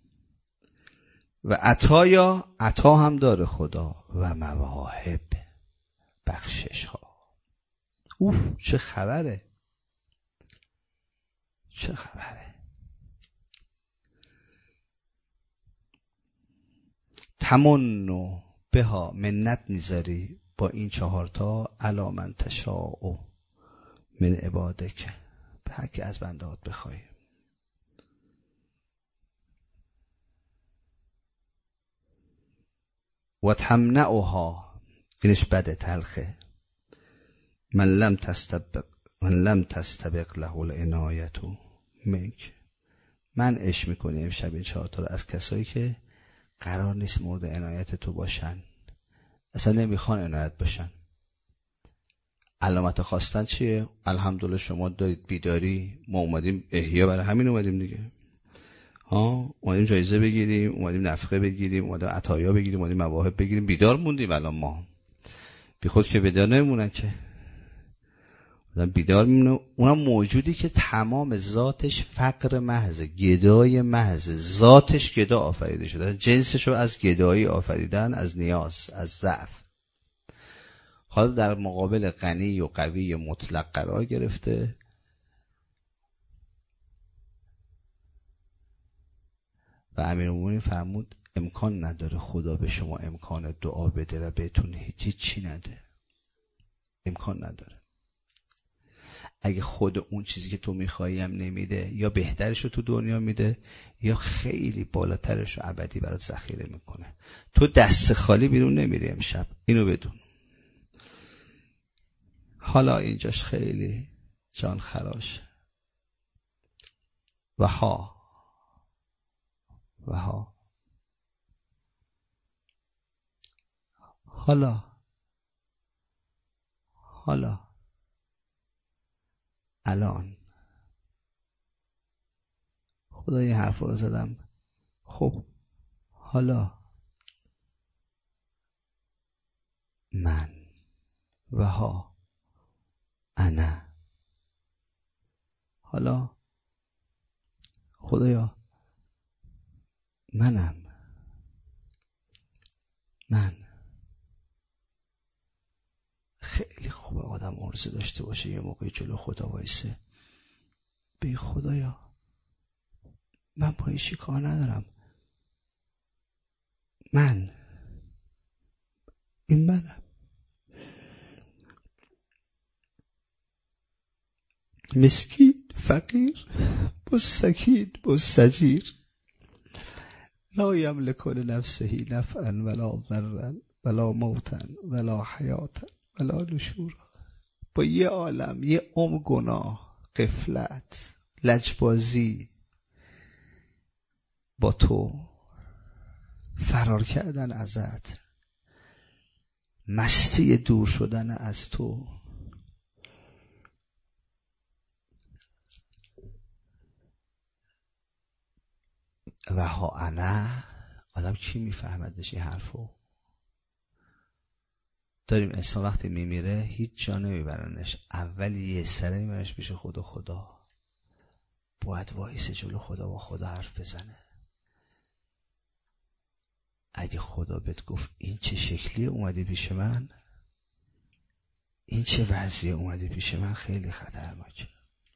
و عطایا، عطا هم داره خدا، و مواهب، بخشش ها. اوه چه خبره، چه خبره. تمنو بها منت میذاری با این چهارتا علی من تشاء من عبادک، به هر کی از بندهات بخوای. و تمنعها، اینش بده تلخه، من لم تستبق من لم تستبق له العنایت منک، من اش میکنی امشب این چهارتا رو از کسایی که قرار نیست مورد عنایت تو باشن، اصلا نمیخوان عنایت باشن. علامت خواستن چیه؟ الحمدلله شما دارید بیداری، ما اومدیم احیا، برای همین اومدیم دیگه. ها اومدیم جایزه بگیریم، اومدیم نفقه بگیریم، اومدیم عطایا بگیریم، اومدیم مواهب بگیریم، بیدار موندیم. الان ما بی خود که بیدار نمیمونن که، آدم بیدار میمونه. اونم موجودی که تمام ذاتش فقر محض، گدای محض، ذاتش گدا آفریده شده، جنسشو از گدایی آفریدن، از نیاز، از ضعف. حالا در مقابل غنی و قوی مطلق قرار گرفته. و امیرالمومنین فرمود امکان نداره خدا به شما امکان دعا بده و بهتون هیچی چی نده. امکان نداره. اگه خود اون چیزی که تو میخوایی هم نمیده، یا بهترش رو تو دنیا میده یا خیلی بالاترش رو ابدی برات ذخیره میکنه. تو دست خالی بیرون نمیری امشب، اینو بدون. حالا اینجاش خیلی جان خراش. و ها و ها حالا حالا الان خدا این حرف رو زدم. خب حالا من و ها انا، حالا خدایا منم، من. خیلی خوبه آدم عرضه داشته باشه یه موقعی جلو خدا وایسه، به خدایا من با این کار ندارم، من، این منم، مسکین، فقیر، مستکین، مستجیر، لا یملک لنفسه نفعا ولا ضرا ولا موتا ولا حیاتا ولا نشورا. با یه عالم، یه عمر گناه، غفلت، لجبازی با تو، فرار کردن ازت، مستی دور شدن از تو، و ها انا. آدم کی میفهمدش این حرفو؟ داریم انسان وقتی میمیره هیچ جا نمیبرنش، اول یه سره میبرنش پیش خدا. خدا باید وایسه جلو خدا، با خدا حرف بزنه. اگه خدا بهت گفت این چه شکلیه اومدی پیش من، این چه وضعیه اومدی پیش من، خیلی خطرناکه.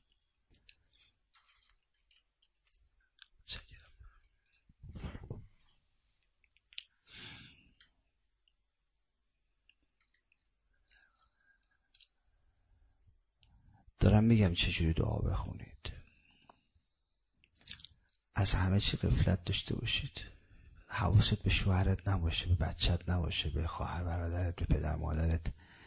دارم میگم چجوری دعا بخونید. از همه چی غفلت داشته باشید. حواست به شوهرت نباشه، به بچت نباشه، به خواهر برادرت، به پدر مادرت.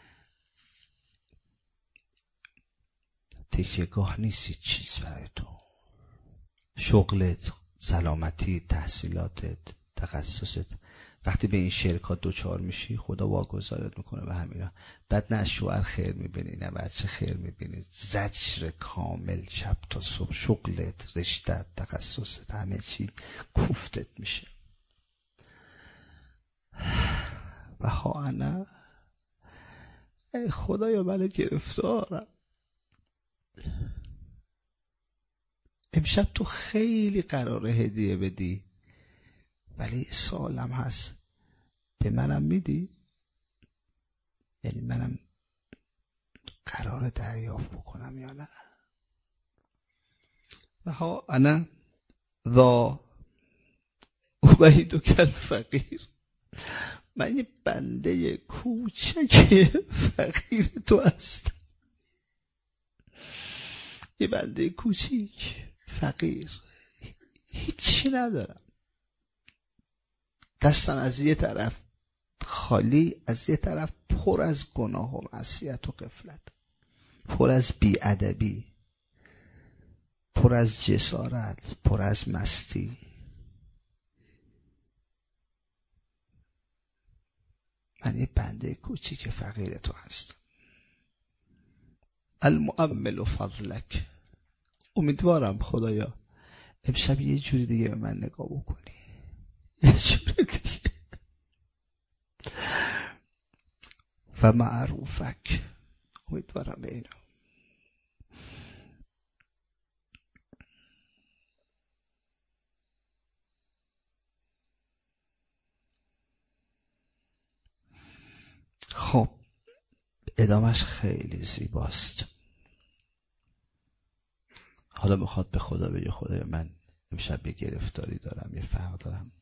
تکیه‌گاه نیستی چیز برای تو. شغلت، سلامتی، تحصیلاتت، تخصصت. وقتی به این شرکات دوچار میشی خدا واگذارت میکنه به همینا. بعد نه از شوهر خیر میبینی نه بچه خیر میبینی. زجر کامل شب تا صبح. شغلت، رشتت، تخصصت، همه چی کوفتت میشه. و ها انا، ای خدایا من گرفتارم. امشب تو خیلی قراره هدیه بدی، ولی سوالم هست به منم میدی؟ یعنی منم قراره دریافت بکنم یا نه؟ و ها انا ذا ابیدک الفقیر. من یه بنده کوچک فقیر تو هستم، یه بنده کوچیک فقیر، هیچی ندارم، دستم از یه طرف خالی، از یه طرف پر از گناه و معصیت و غفلت، پر از بی‌ادبی، پر از جسارت، پر از مستی. من یه بنده کوچیک فقیر تو هستم. المؤمل فضلک، امیدوارم خدایا امشب یه جوری دیگه به من نگاه بکنی، یه جوری دیگه. و معروفک، امیدوارم به اینا. خب ادامش خیلی زیباست. حالا میخواد به خدا بگه خدای من امشب یه گرفتاری دارم، یه فرق دارم.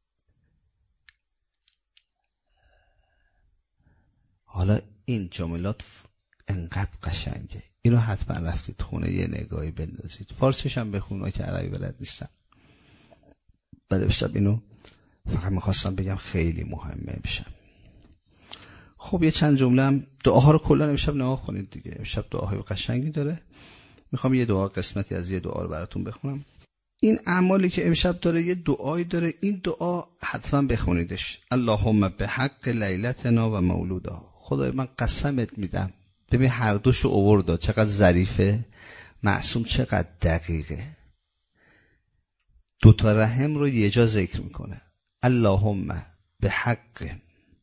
حالا این جملات انقدر قشنگه، اینو حتما رفتید خونه یه نگاهی بندازید. فارسیش هم بخونید که عربی بلد نیستم. بعد امشب اینو فقط میخواستم بگم خیلی مهمه امشب. خب یه چند جمله هم دعاها رو کلا امشب نگاه کنید دیگه. امشب دعاهای قشنگی داره. میخوام یه دعا، قسمتی از یه دعا رو براتون بخونم. این اعمالی که امشب داره یه دعایی داره، این دعا حتما بخونیدش. اللهم به حق لیلتنا و مولودا. خدای من قسمت میدم، ببین هر دوشو آورد، چقدر ظریفه. معصوم چقدر دقیقه، دوتا رحم رو یه جا ذکر میکنه. اللهم به حق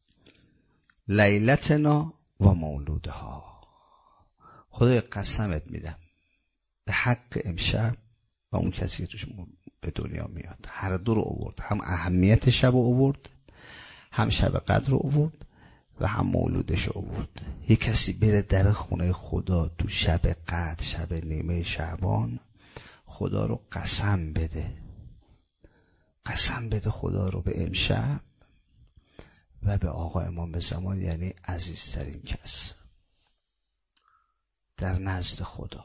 لیلتنا و مولودها. خدای قسمت میدم به حق امشب و اون کسی که توش به دنیا میاد. هر دو رو آورد، هم اهمیت شب رو آورد، هم شب قدر رو آورد و هم مولودش رو آورد. یک کسی بره در خونه خدا تو شب قدر، شب نیمه شعبان، خدا رو قسم بده، قسم بده خدا رو به امشب و به آقا امام زمان، یعنی عزیزترین کس در نزد خدا.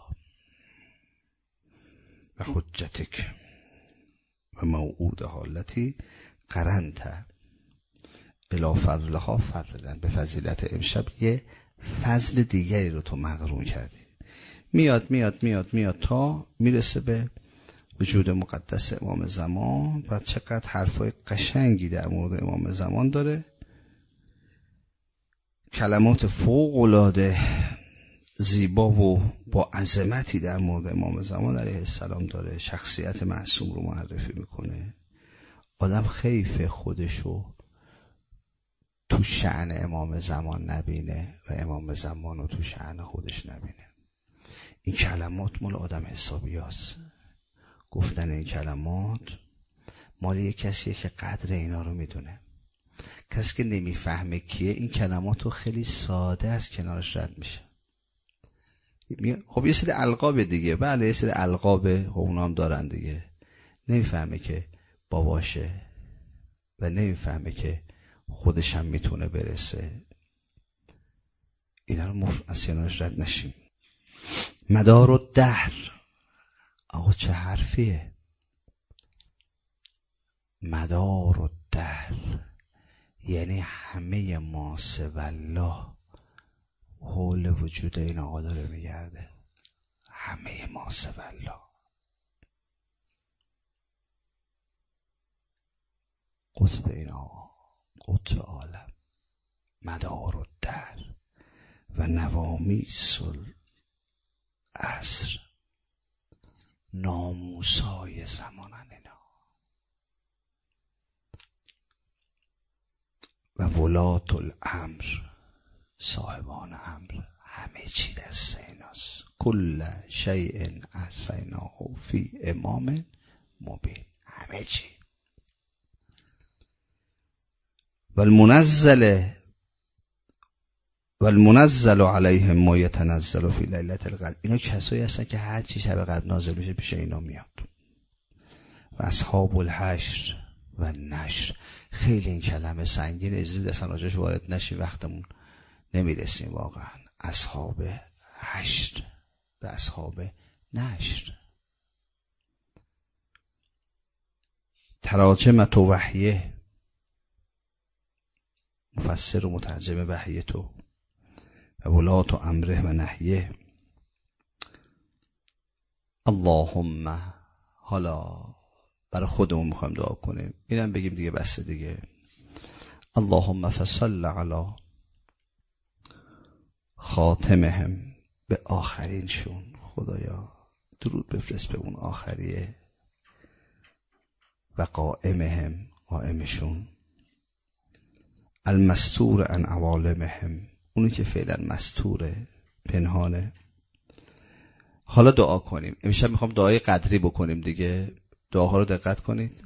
و حجتک و موعود حالتی قرنت الی فضلها فضلا. به فضیلت امشب یه فضل دیگری رو تو مقرون کردی. میاد میاد میاد میاد تا میرسه به وجود مقدس امام زمان. و چقدر حرفای قشنگی در مورد امام زمان داره، کلمات فوق العاده زیبا و با عظمتی در مورد امام زمان علیه السلام داره. شخصیت معصوم رو معرفی میکنه. آدم خیف خودشو تو شأن امام زمان نبینه و امام زمان رو تو شأن خودش نبینه. این کلمات مال آدم حسابی هست. گفتن این کلمات مال یک کسیه که قدر اینا رو میدونه. کسی که نمیفهمه کیه، این کلمات رو خیلی ساده از کنارش رد میشه. خب یه سری القاب دیگه، بله یه سری القاب اونا هم دارن دیگه. نمیفهمه که باباشه و نمیفهمه که خودش هم میتونه برسه. اینا رو از کنارش رد نشیم. مدار و دهر، آقا چه حرفیه؟ مدار و دهر یعنی همه ما سوالله حول وجود این آقا داره میگرده. همه ما سوالله. قطب این آقا، قطب عالم، مدار و دهر و نوامیس العصر، ناموسای زمانن اینا. و ولات الامر، صاحبان امر، همه چی دست ایناست. کل شیء احصیناه فی امام مبین، همه چی. والمنزل والمنزل علیهم ما یتنزل فی لیلة القدر. اینا کسایی هستن که هر چی شب قدر نازل میشه پیش اینا میاد. و اصحاب الحشر و نشر. خیلی این کلمه سنگین، اجازه اصلا راجعش وارد نشیم، وقتمون نمیرسیم واقعا. اصحاب حشر و اصحاب نشر. تراجمت و وحیه، مفسر و مترجم وحی تو، و ولات و امره و نهیه. اللهم، حالا برای خودمون میخوایم دعا کنیم، اینم بگیم دیگه، بس دیگه. اللهم فصل علی خاتمهم، به آخرینشون خدایا درود بفرست به اون آخریه. و قائمهم، قائمشون. المستور عن عوالمهم، اونی که فعلا مستوره، پنهانه. حالا دعا کنیم. امشب میخوام دعای قدری بکنیم دیگه. دعاها رو دقت کنید.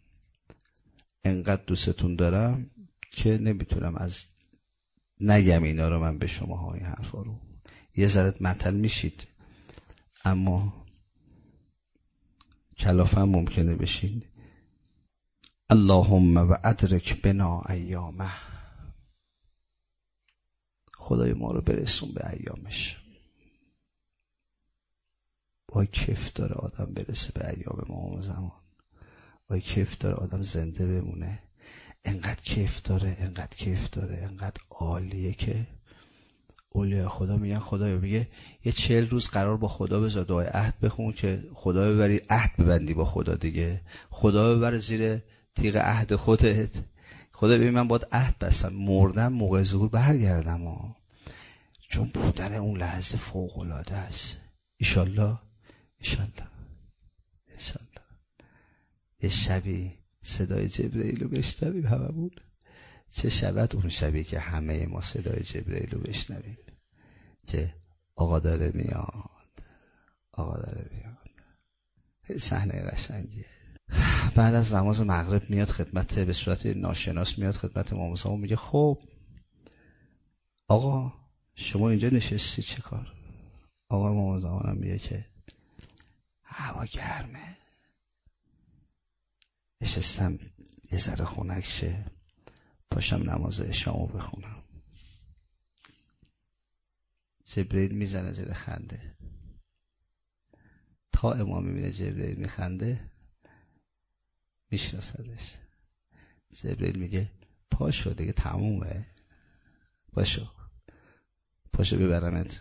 انقدر دوستتون دارم که نمیتونم از نگم اینا رو من به شما ها، این حرفا رو. یه ذره معطل میشید، اما کلافه هم ممکنه بشین. اللهم و ادرک بنا ایامه، خدای ما رو برسون به ایامش. وای کیف داره آدم برسه به ایام ما زمان. وای کیف داره آدم زنده بمونه. انقدر کیف داره، انقدر کیف داره، انقدر عالیه که اولیاء خدا میگن، خدایا میگه یه چهل روز قرار با خدا بذار، دعای عهد بخون که خدا ببری، عهد ببندی با خدا دیگه. خدا ببر زیر تیغ عهد خودت. خدا ببین من باید عهد بستم، مردم موقع ظهور برگردم ها. چون بودن اون لحظه فوق العاده است. ایشالله ایشالله ایشالله یه شبی صدای جبرئیل رو بشنویم هممون. چه شبت اون شبی که همه ما صدای جبرئیل رو بشنویم که آقا داره میاد، آقا داره میاد. خیلی صحنه قشنگیه. بعد از نماز مغرب میاد خدمت، به صورت ناشناس میاد خدمت امام زمان، میگه خب آقا شما اینجا نشستی چه کار؟ آقا امام زمانم میگه که هوا گرمه، نشستم یه ذره خنک شه، پاشم نماز عشامو بخونم. جبرئیل میزنه زیر خنده. تا امام میبینه جبرئیل میخنده میشناسدش. جبرئیل میگه پاشو دیگه تمومه، پاشو پاشو ببرمت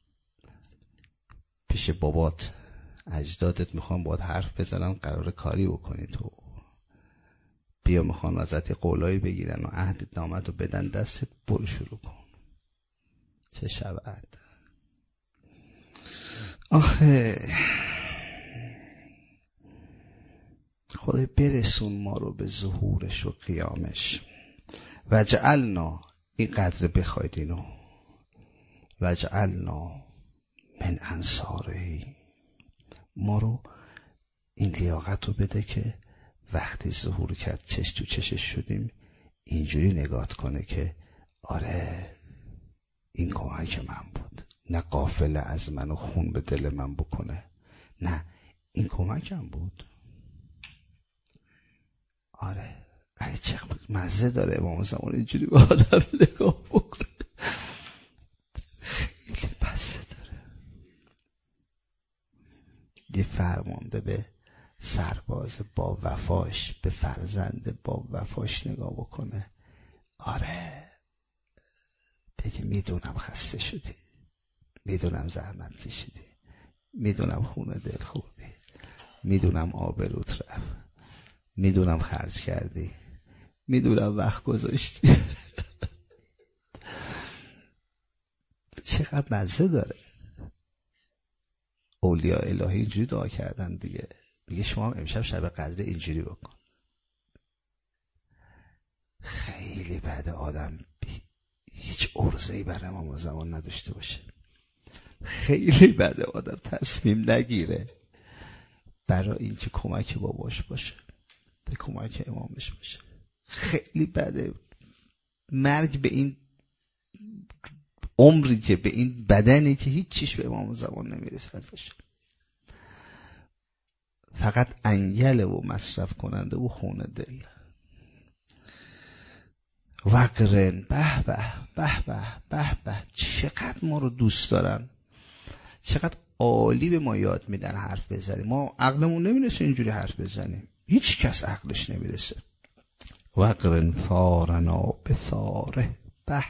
پیش بابات اجدادت، میخوام باید حرف بزنم، قرار کاری بکنی تو. بیا میخوان ازت قولایی بگیرن و عهد نامت رو بدن دستت، برو شروع کن. چه شبعت. آخه خدای برسون ما رو به ظهورش و قیامش. و جعلنا، این قدر بخواید اینو، و جعلنا من انصاره، ما رو این لیاقت رو بده که وقتی ظهور کرد چش تو چشش شدیم اینجوری نگات کنه که آره این کمک من بود، نه غافل از من و خون به دل من بکنه، نه این کمکم بود. آره ای چقدر مزه داره امام زمان اینجوری به آدم نگاه بکنه، خیلی مزه داره. یه فرمانده به سرباز با وفاش، به فرزند با وفاش نگاه بکنه، آره بگه میدونم خسته شدی، میدونم زحمت کشیدی، میدونم خونه دل خوردی، میدونم آبروت رفت، میدونم خرج کردی، میدونم وقت گذاشتی. چقدر مزه داره. اولیاء الهی اینجوری دعا کردن دیگه. میگه شما هم امشب شب قدر اینجوری بکن. خیلی بده آدم هیچ عرضه‌ای برای امام زمان نداشته باشه. خیلی بده آدم تصمیم نگیره برای اینکه کمک باباش باشه، به کمک امامش باشه. خیلی بده مرگ به این عمری که، به این بدنی که هیچ چیش به امام زمان نمیرسه ازش، فقط انگله و مصرف کننده و خون دل. وقرن به به به به به به، چقدر ما رو دوست دارن، چقدر عالی به ما یاد میدن حرف بزنیم. ما عقلمون نمیرسه اینجوری حرف بزنیم، هیچ کس عقلش نمیرسه. وقرن فارنا بثاره، به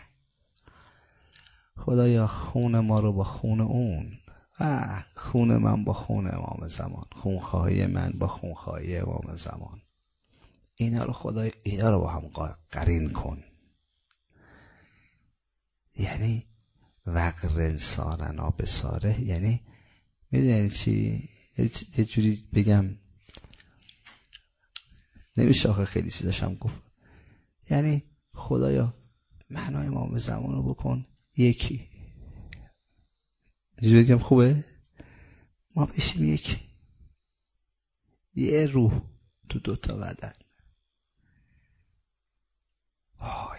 خدایا خون ما رو با خون اون، اه خون من با خون امام زمان، خونخواهی من با خونخواهی امام زمان، اینا رو خدای اینا رو با هم قرین کن. یعنی وقرن سارنا بساره، یعنی میدونی چی؟ یه جوری بگم نمیشه آخه خیلی چیزاشم گفت. یعنی خدایا من و امام زمان رو بکن یکی. یه جوری بگم خوبه؟ ما بشیم یکی، یه روح تو دوتا بدن. آی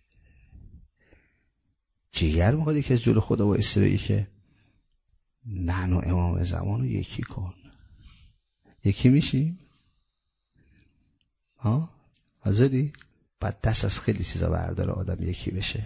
جیگر میخواد یکی از جلو خدا وایسه بگی که من و امام زمان رو یکی کن. یکی میشیم؟ ها؟ حاضری؟ بعد دست از خیلی چیزا برداره آدم یکی بشه،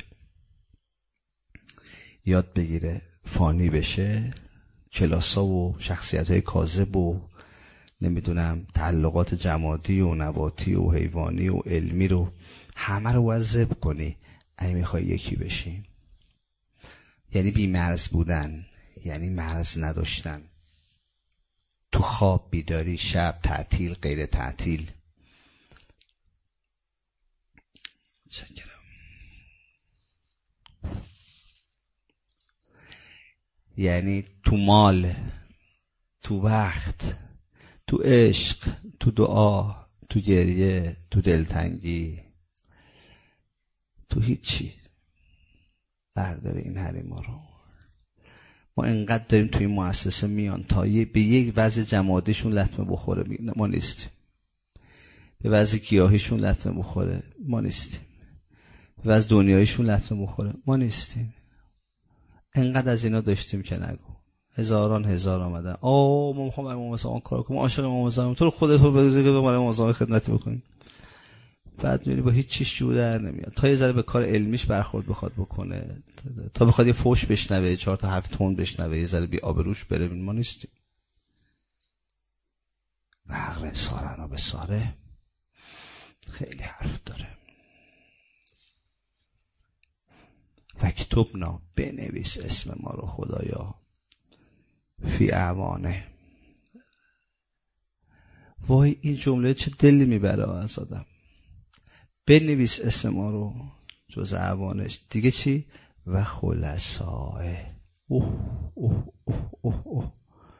یاد بگیره فانی بشه، کلاسا و شخصیت‌های کاذب و نمیدونم تعلقات جمادی و نباتی و حیوانی و علمی رو همه رو باید ذبح کنی اگه میخوای یکی بشی. یعنی بی مرز بودن، یعنی مرز نداشتن، تو خواب بیداری، شب تعطیل غیر تعطیل. چکرم. یعنی تو مال، تو وقت، تو عشق، تو دعا، تو گریه، تو دلتنگی، تو هیچی برداره این حریما رو. ما انقدر داریم توی این مؤسسه میان تا به یک وضع جمادیشون لطمه بخوره ما نیستیم، به وضع گیاهیشون لطمه بخوره ما نیستیم، به وضع دنیاییشون لطمه بخوره ما نیستیم. انقدر از اینا داشتیم که نگو، هزاران هزار آمدن آه ما میخوام امام زمان کار کنم، عاشق امام زمان، تو رو خودت رو بذاری که به امام زمان خدمتی بکنیم. بعد میبینی با هیچ چیز جور در نمیاد، تا یه ذره به کار علمیش برخورد بخواد بکنه، تا بخواد یه فوش بشنوه، چهار تا حرف تون بشنوه، یه ذره بی آبروش بره، ما نیستیم. وقرن سارنا به ساره خیلی حرف داره. وکتبنا بنویس اسم ما رو خدایا فی اعوانه. وای این جمله چه دلی میبره از آدم. بنویس اسم ما رو جز اعوانش. دیگه چی؟ و خلصائه. اوه اوه اوه اوه اوه.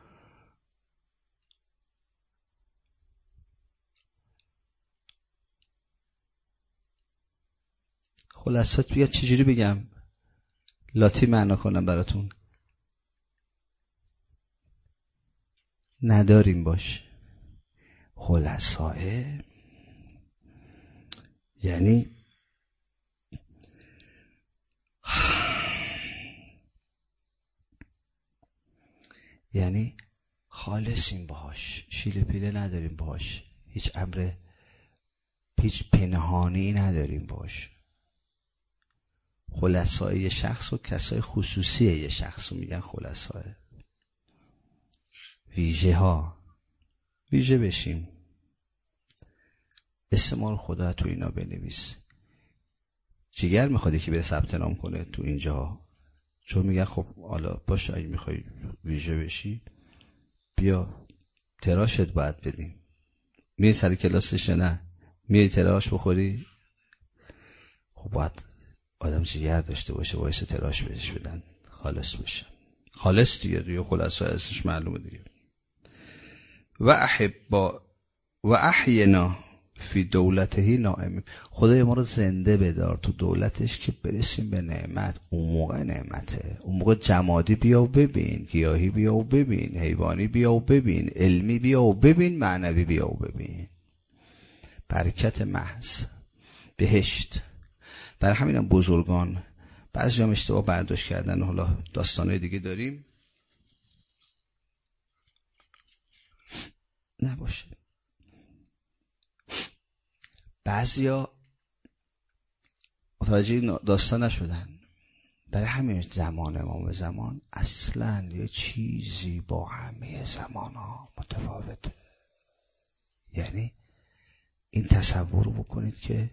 خلاصات بیا چجوری بگم لاتی معنا کنم براتون؟ نداریم باش. خلاصائه یعنی یعنی خالصیم باهاش، شیله پیله نداریم باهاش، هیچ امر هیچ پنهانی نداریم باهاش. خلاصای یه شخص و کسای خصوصی یه شخص رو میگن خلاصای. ویژه ها ویژه بشیم. اسم ما رو خدا تو اینا بنویس. جیگر میخواد که بره ثبت نام کنه تو اینجا، چون میگن خب حالا باشه اگه میخوای ویژه بشی بیا تراشت باید بدیم. میری سر کلاسش نه میری تراش بخوری، خب باید آدم جیگر داشته باشه وایس تراش بهش بدن خالص بشه. خالص دیگه دیگه خلاص ازش معلومه دیگه. و احبا و احینا فی دولته نائم. خدای ما رو زنده بدار تو دولتش که برسیم به نعمت. اون موقع نعمته، اون موقع جمادی بیا و ببین، گیاهی بیا و ببین، حیوانی بیا و ببین، علمی بیا و ببین، معنوی بیا و ببین. برکت محض، بهشت. برای همینم بزرگان بعضی هم اشتباه برداشت کردن، حالا داستانهای دیگه داریم نباشه. بعضیا متوجه این داستان نشدن. برای همین زمان امام زمان اصلا یه چیزی با همه زمان ها متفاوته. یعنی این تصور رو بکنید که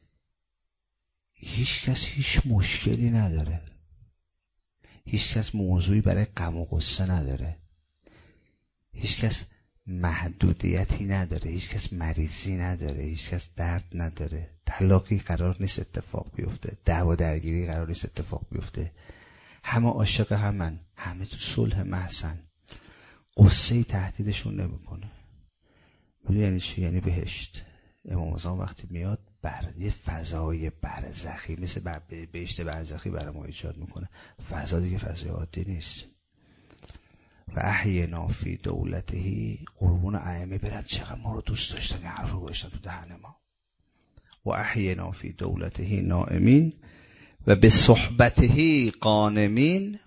هیچ کس هیچ مشکلی نداره، هیچ کس موضوعی برای غم و غصه نداره، هیچ کس محدودیتی نداره، هیچ کس مریضی نداره، هیچ کس درد نداره، طلاقی قرار نیست اتفاق بیفته، دعوا درگیری قرار نیست اتفاق بیفته، همه عاشق همن، همه تو صلح محسن، قصه‌ای تهدیدشون نمیکنه. ولی یعنی چی؟ یعنی بهشت. امام زمان وقتی میاد بر یه فضای برزخی مثل بهشت برزخی برای ما ایجاد میکنه. فضا دیگه فضای عادی نیست. و احیینا فی دولتهی، قربون ائمه برن چقدر ما رو دوست داشتن، این حرف رو گذاشتن تو دهن ما. و احیینا فی دولتهی نائمین و به صحبتهی قانمین.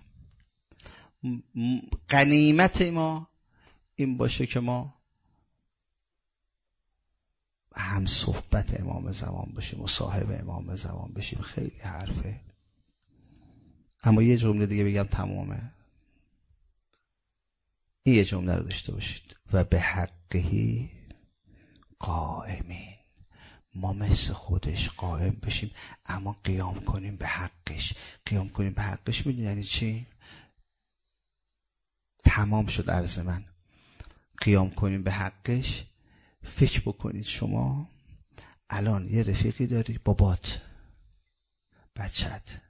غنیمت ما این باشه که ما هم صحبت امام زمان باشیم، مصاحب امام زمان بشیم. خیلی حرفه، اما یه جمله دیگه بگم تمامه. این یه جمله رو داشته باشید: و به حقهی قائمین. ما مثل خودش قائم بشیم، اما قیام کنیم به حقش. قیام کنیم به حقش میدونی یعنی چی؟ تمام شد عرض من. قیام کنیم به حقش. فکر بکنید شما الان یه رفیقی داری، بابات، بچت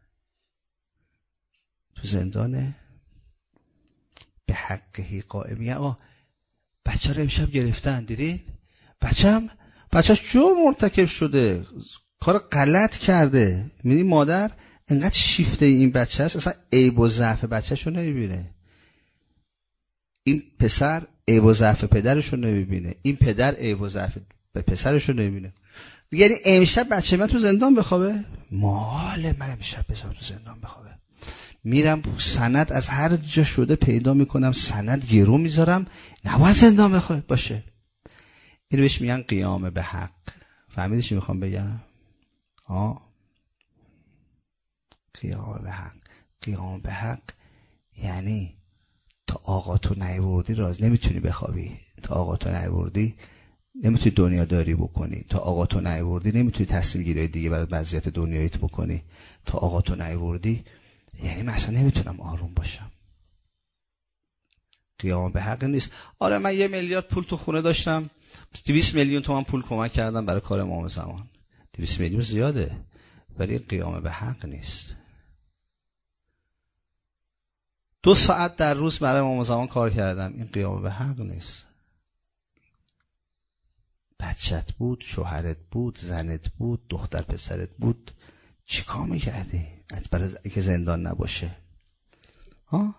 تو زندانه، به حقهی قائم. یعنی آه بچه رو امشب گرفتن، دیدید؟ بچم بچهش جرم مرتکب شده، کار غلط کرده. میدونی مادر انقدر شیفته این بچه هست، اصلا عیب و ضعف بچهش رو نمیبینه. این پسر عیب و ضعف پدرش رو نمیبینه، این پدر عیب و ضعف به پسرش رو نمیبینه. یعنی امشب بچه من تو زندان بخوابه، مال من امشب بذارم تو زندان بخوابه. میرم سند از هر جا شده پیدا میکنم، سند گرو میذارم، نباید زندان بخوابه باشه. اینو بهش میگن قیام به حق. فهمیدی چی میخوام بگم؟ آه قیام به حق. قیام به حق یعنی تا آقا تو نیوردی راز نمیتونی بخوابی، تا آقا تو نیوردی نمیتونی دنیا داری بکنی، تا آقا تو نیوردی نمیتونی تصمیم گیری دیگه برای وضعیت دنیاییت بکنی، تا آقا تو نیوردی یعنی مثلا نمیتونم آروم باشم. قیام به حق نیست. آره من یه میلیارد پول تو خونه داشتم، دویست میلیون تومان پول کمک کردم برای کار امام زمان. دویست میلیون زیاده، ولی قیام به حق نیست. دو ساعت در روز برای امام زمان کار کردم، این قیام به حق نیست. بچت بود، شوهرت بود، زنت بود، دختر پسرت بود، چی کار میکردی برای که زندان نباشه؟ ها؟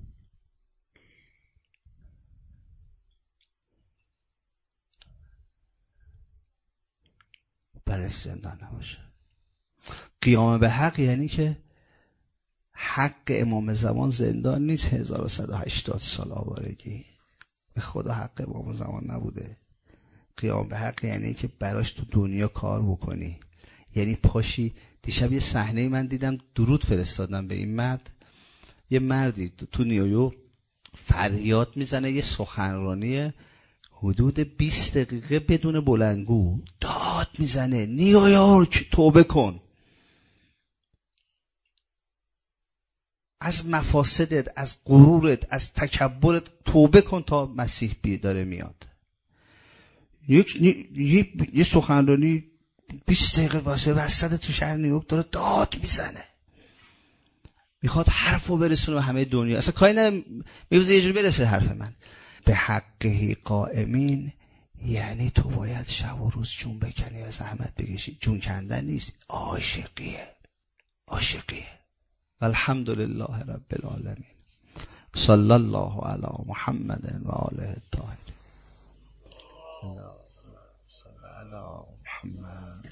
برای زندان نباشه. قیام به حق یعنی که حق امام زمان زندان نیست. هزار و صد و هشتاد سال آوارگی به خدا حق امام زمان نبوده. قیام به حق یعنی که براش تو دنیا کار بکنی. یعنی پاشی. دیشب یه صحنه من دیدم، درود فرستادم به این مرد. یه مردی تو نیویورک فریاد میزنه، یه سخنرانی حدود بیست دقیقه بدون بلندگو داد میزنه نیویورک توبه کن، از مفاسدت، از غرورت، از تکبرت توبه کن تا مسیح بی داره میاد. یک یه, یه سخنرانی بیست دقیقه واسه وسط تو شهر نیویورک داره داد میزنه، میخواد حرفو برسونه به همه دنیا. اصلا کاری نداره، میوزه یه جوری برسه حرف من. به حقهی قائمین یعنی تو باید شب و روز جون بکنی و زحمت بکشی. جون کندن نیست، عاشقیه. عاشقیه. الحمدلله رب العالمین. صلی الله علی محمد و آله الطاهرین. علی محمد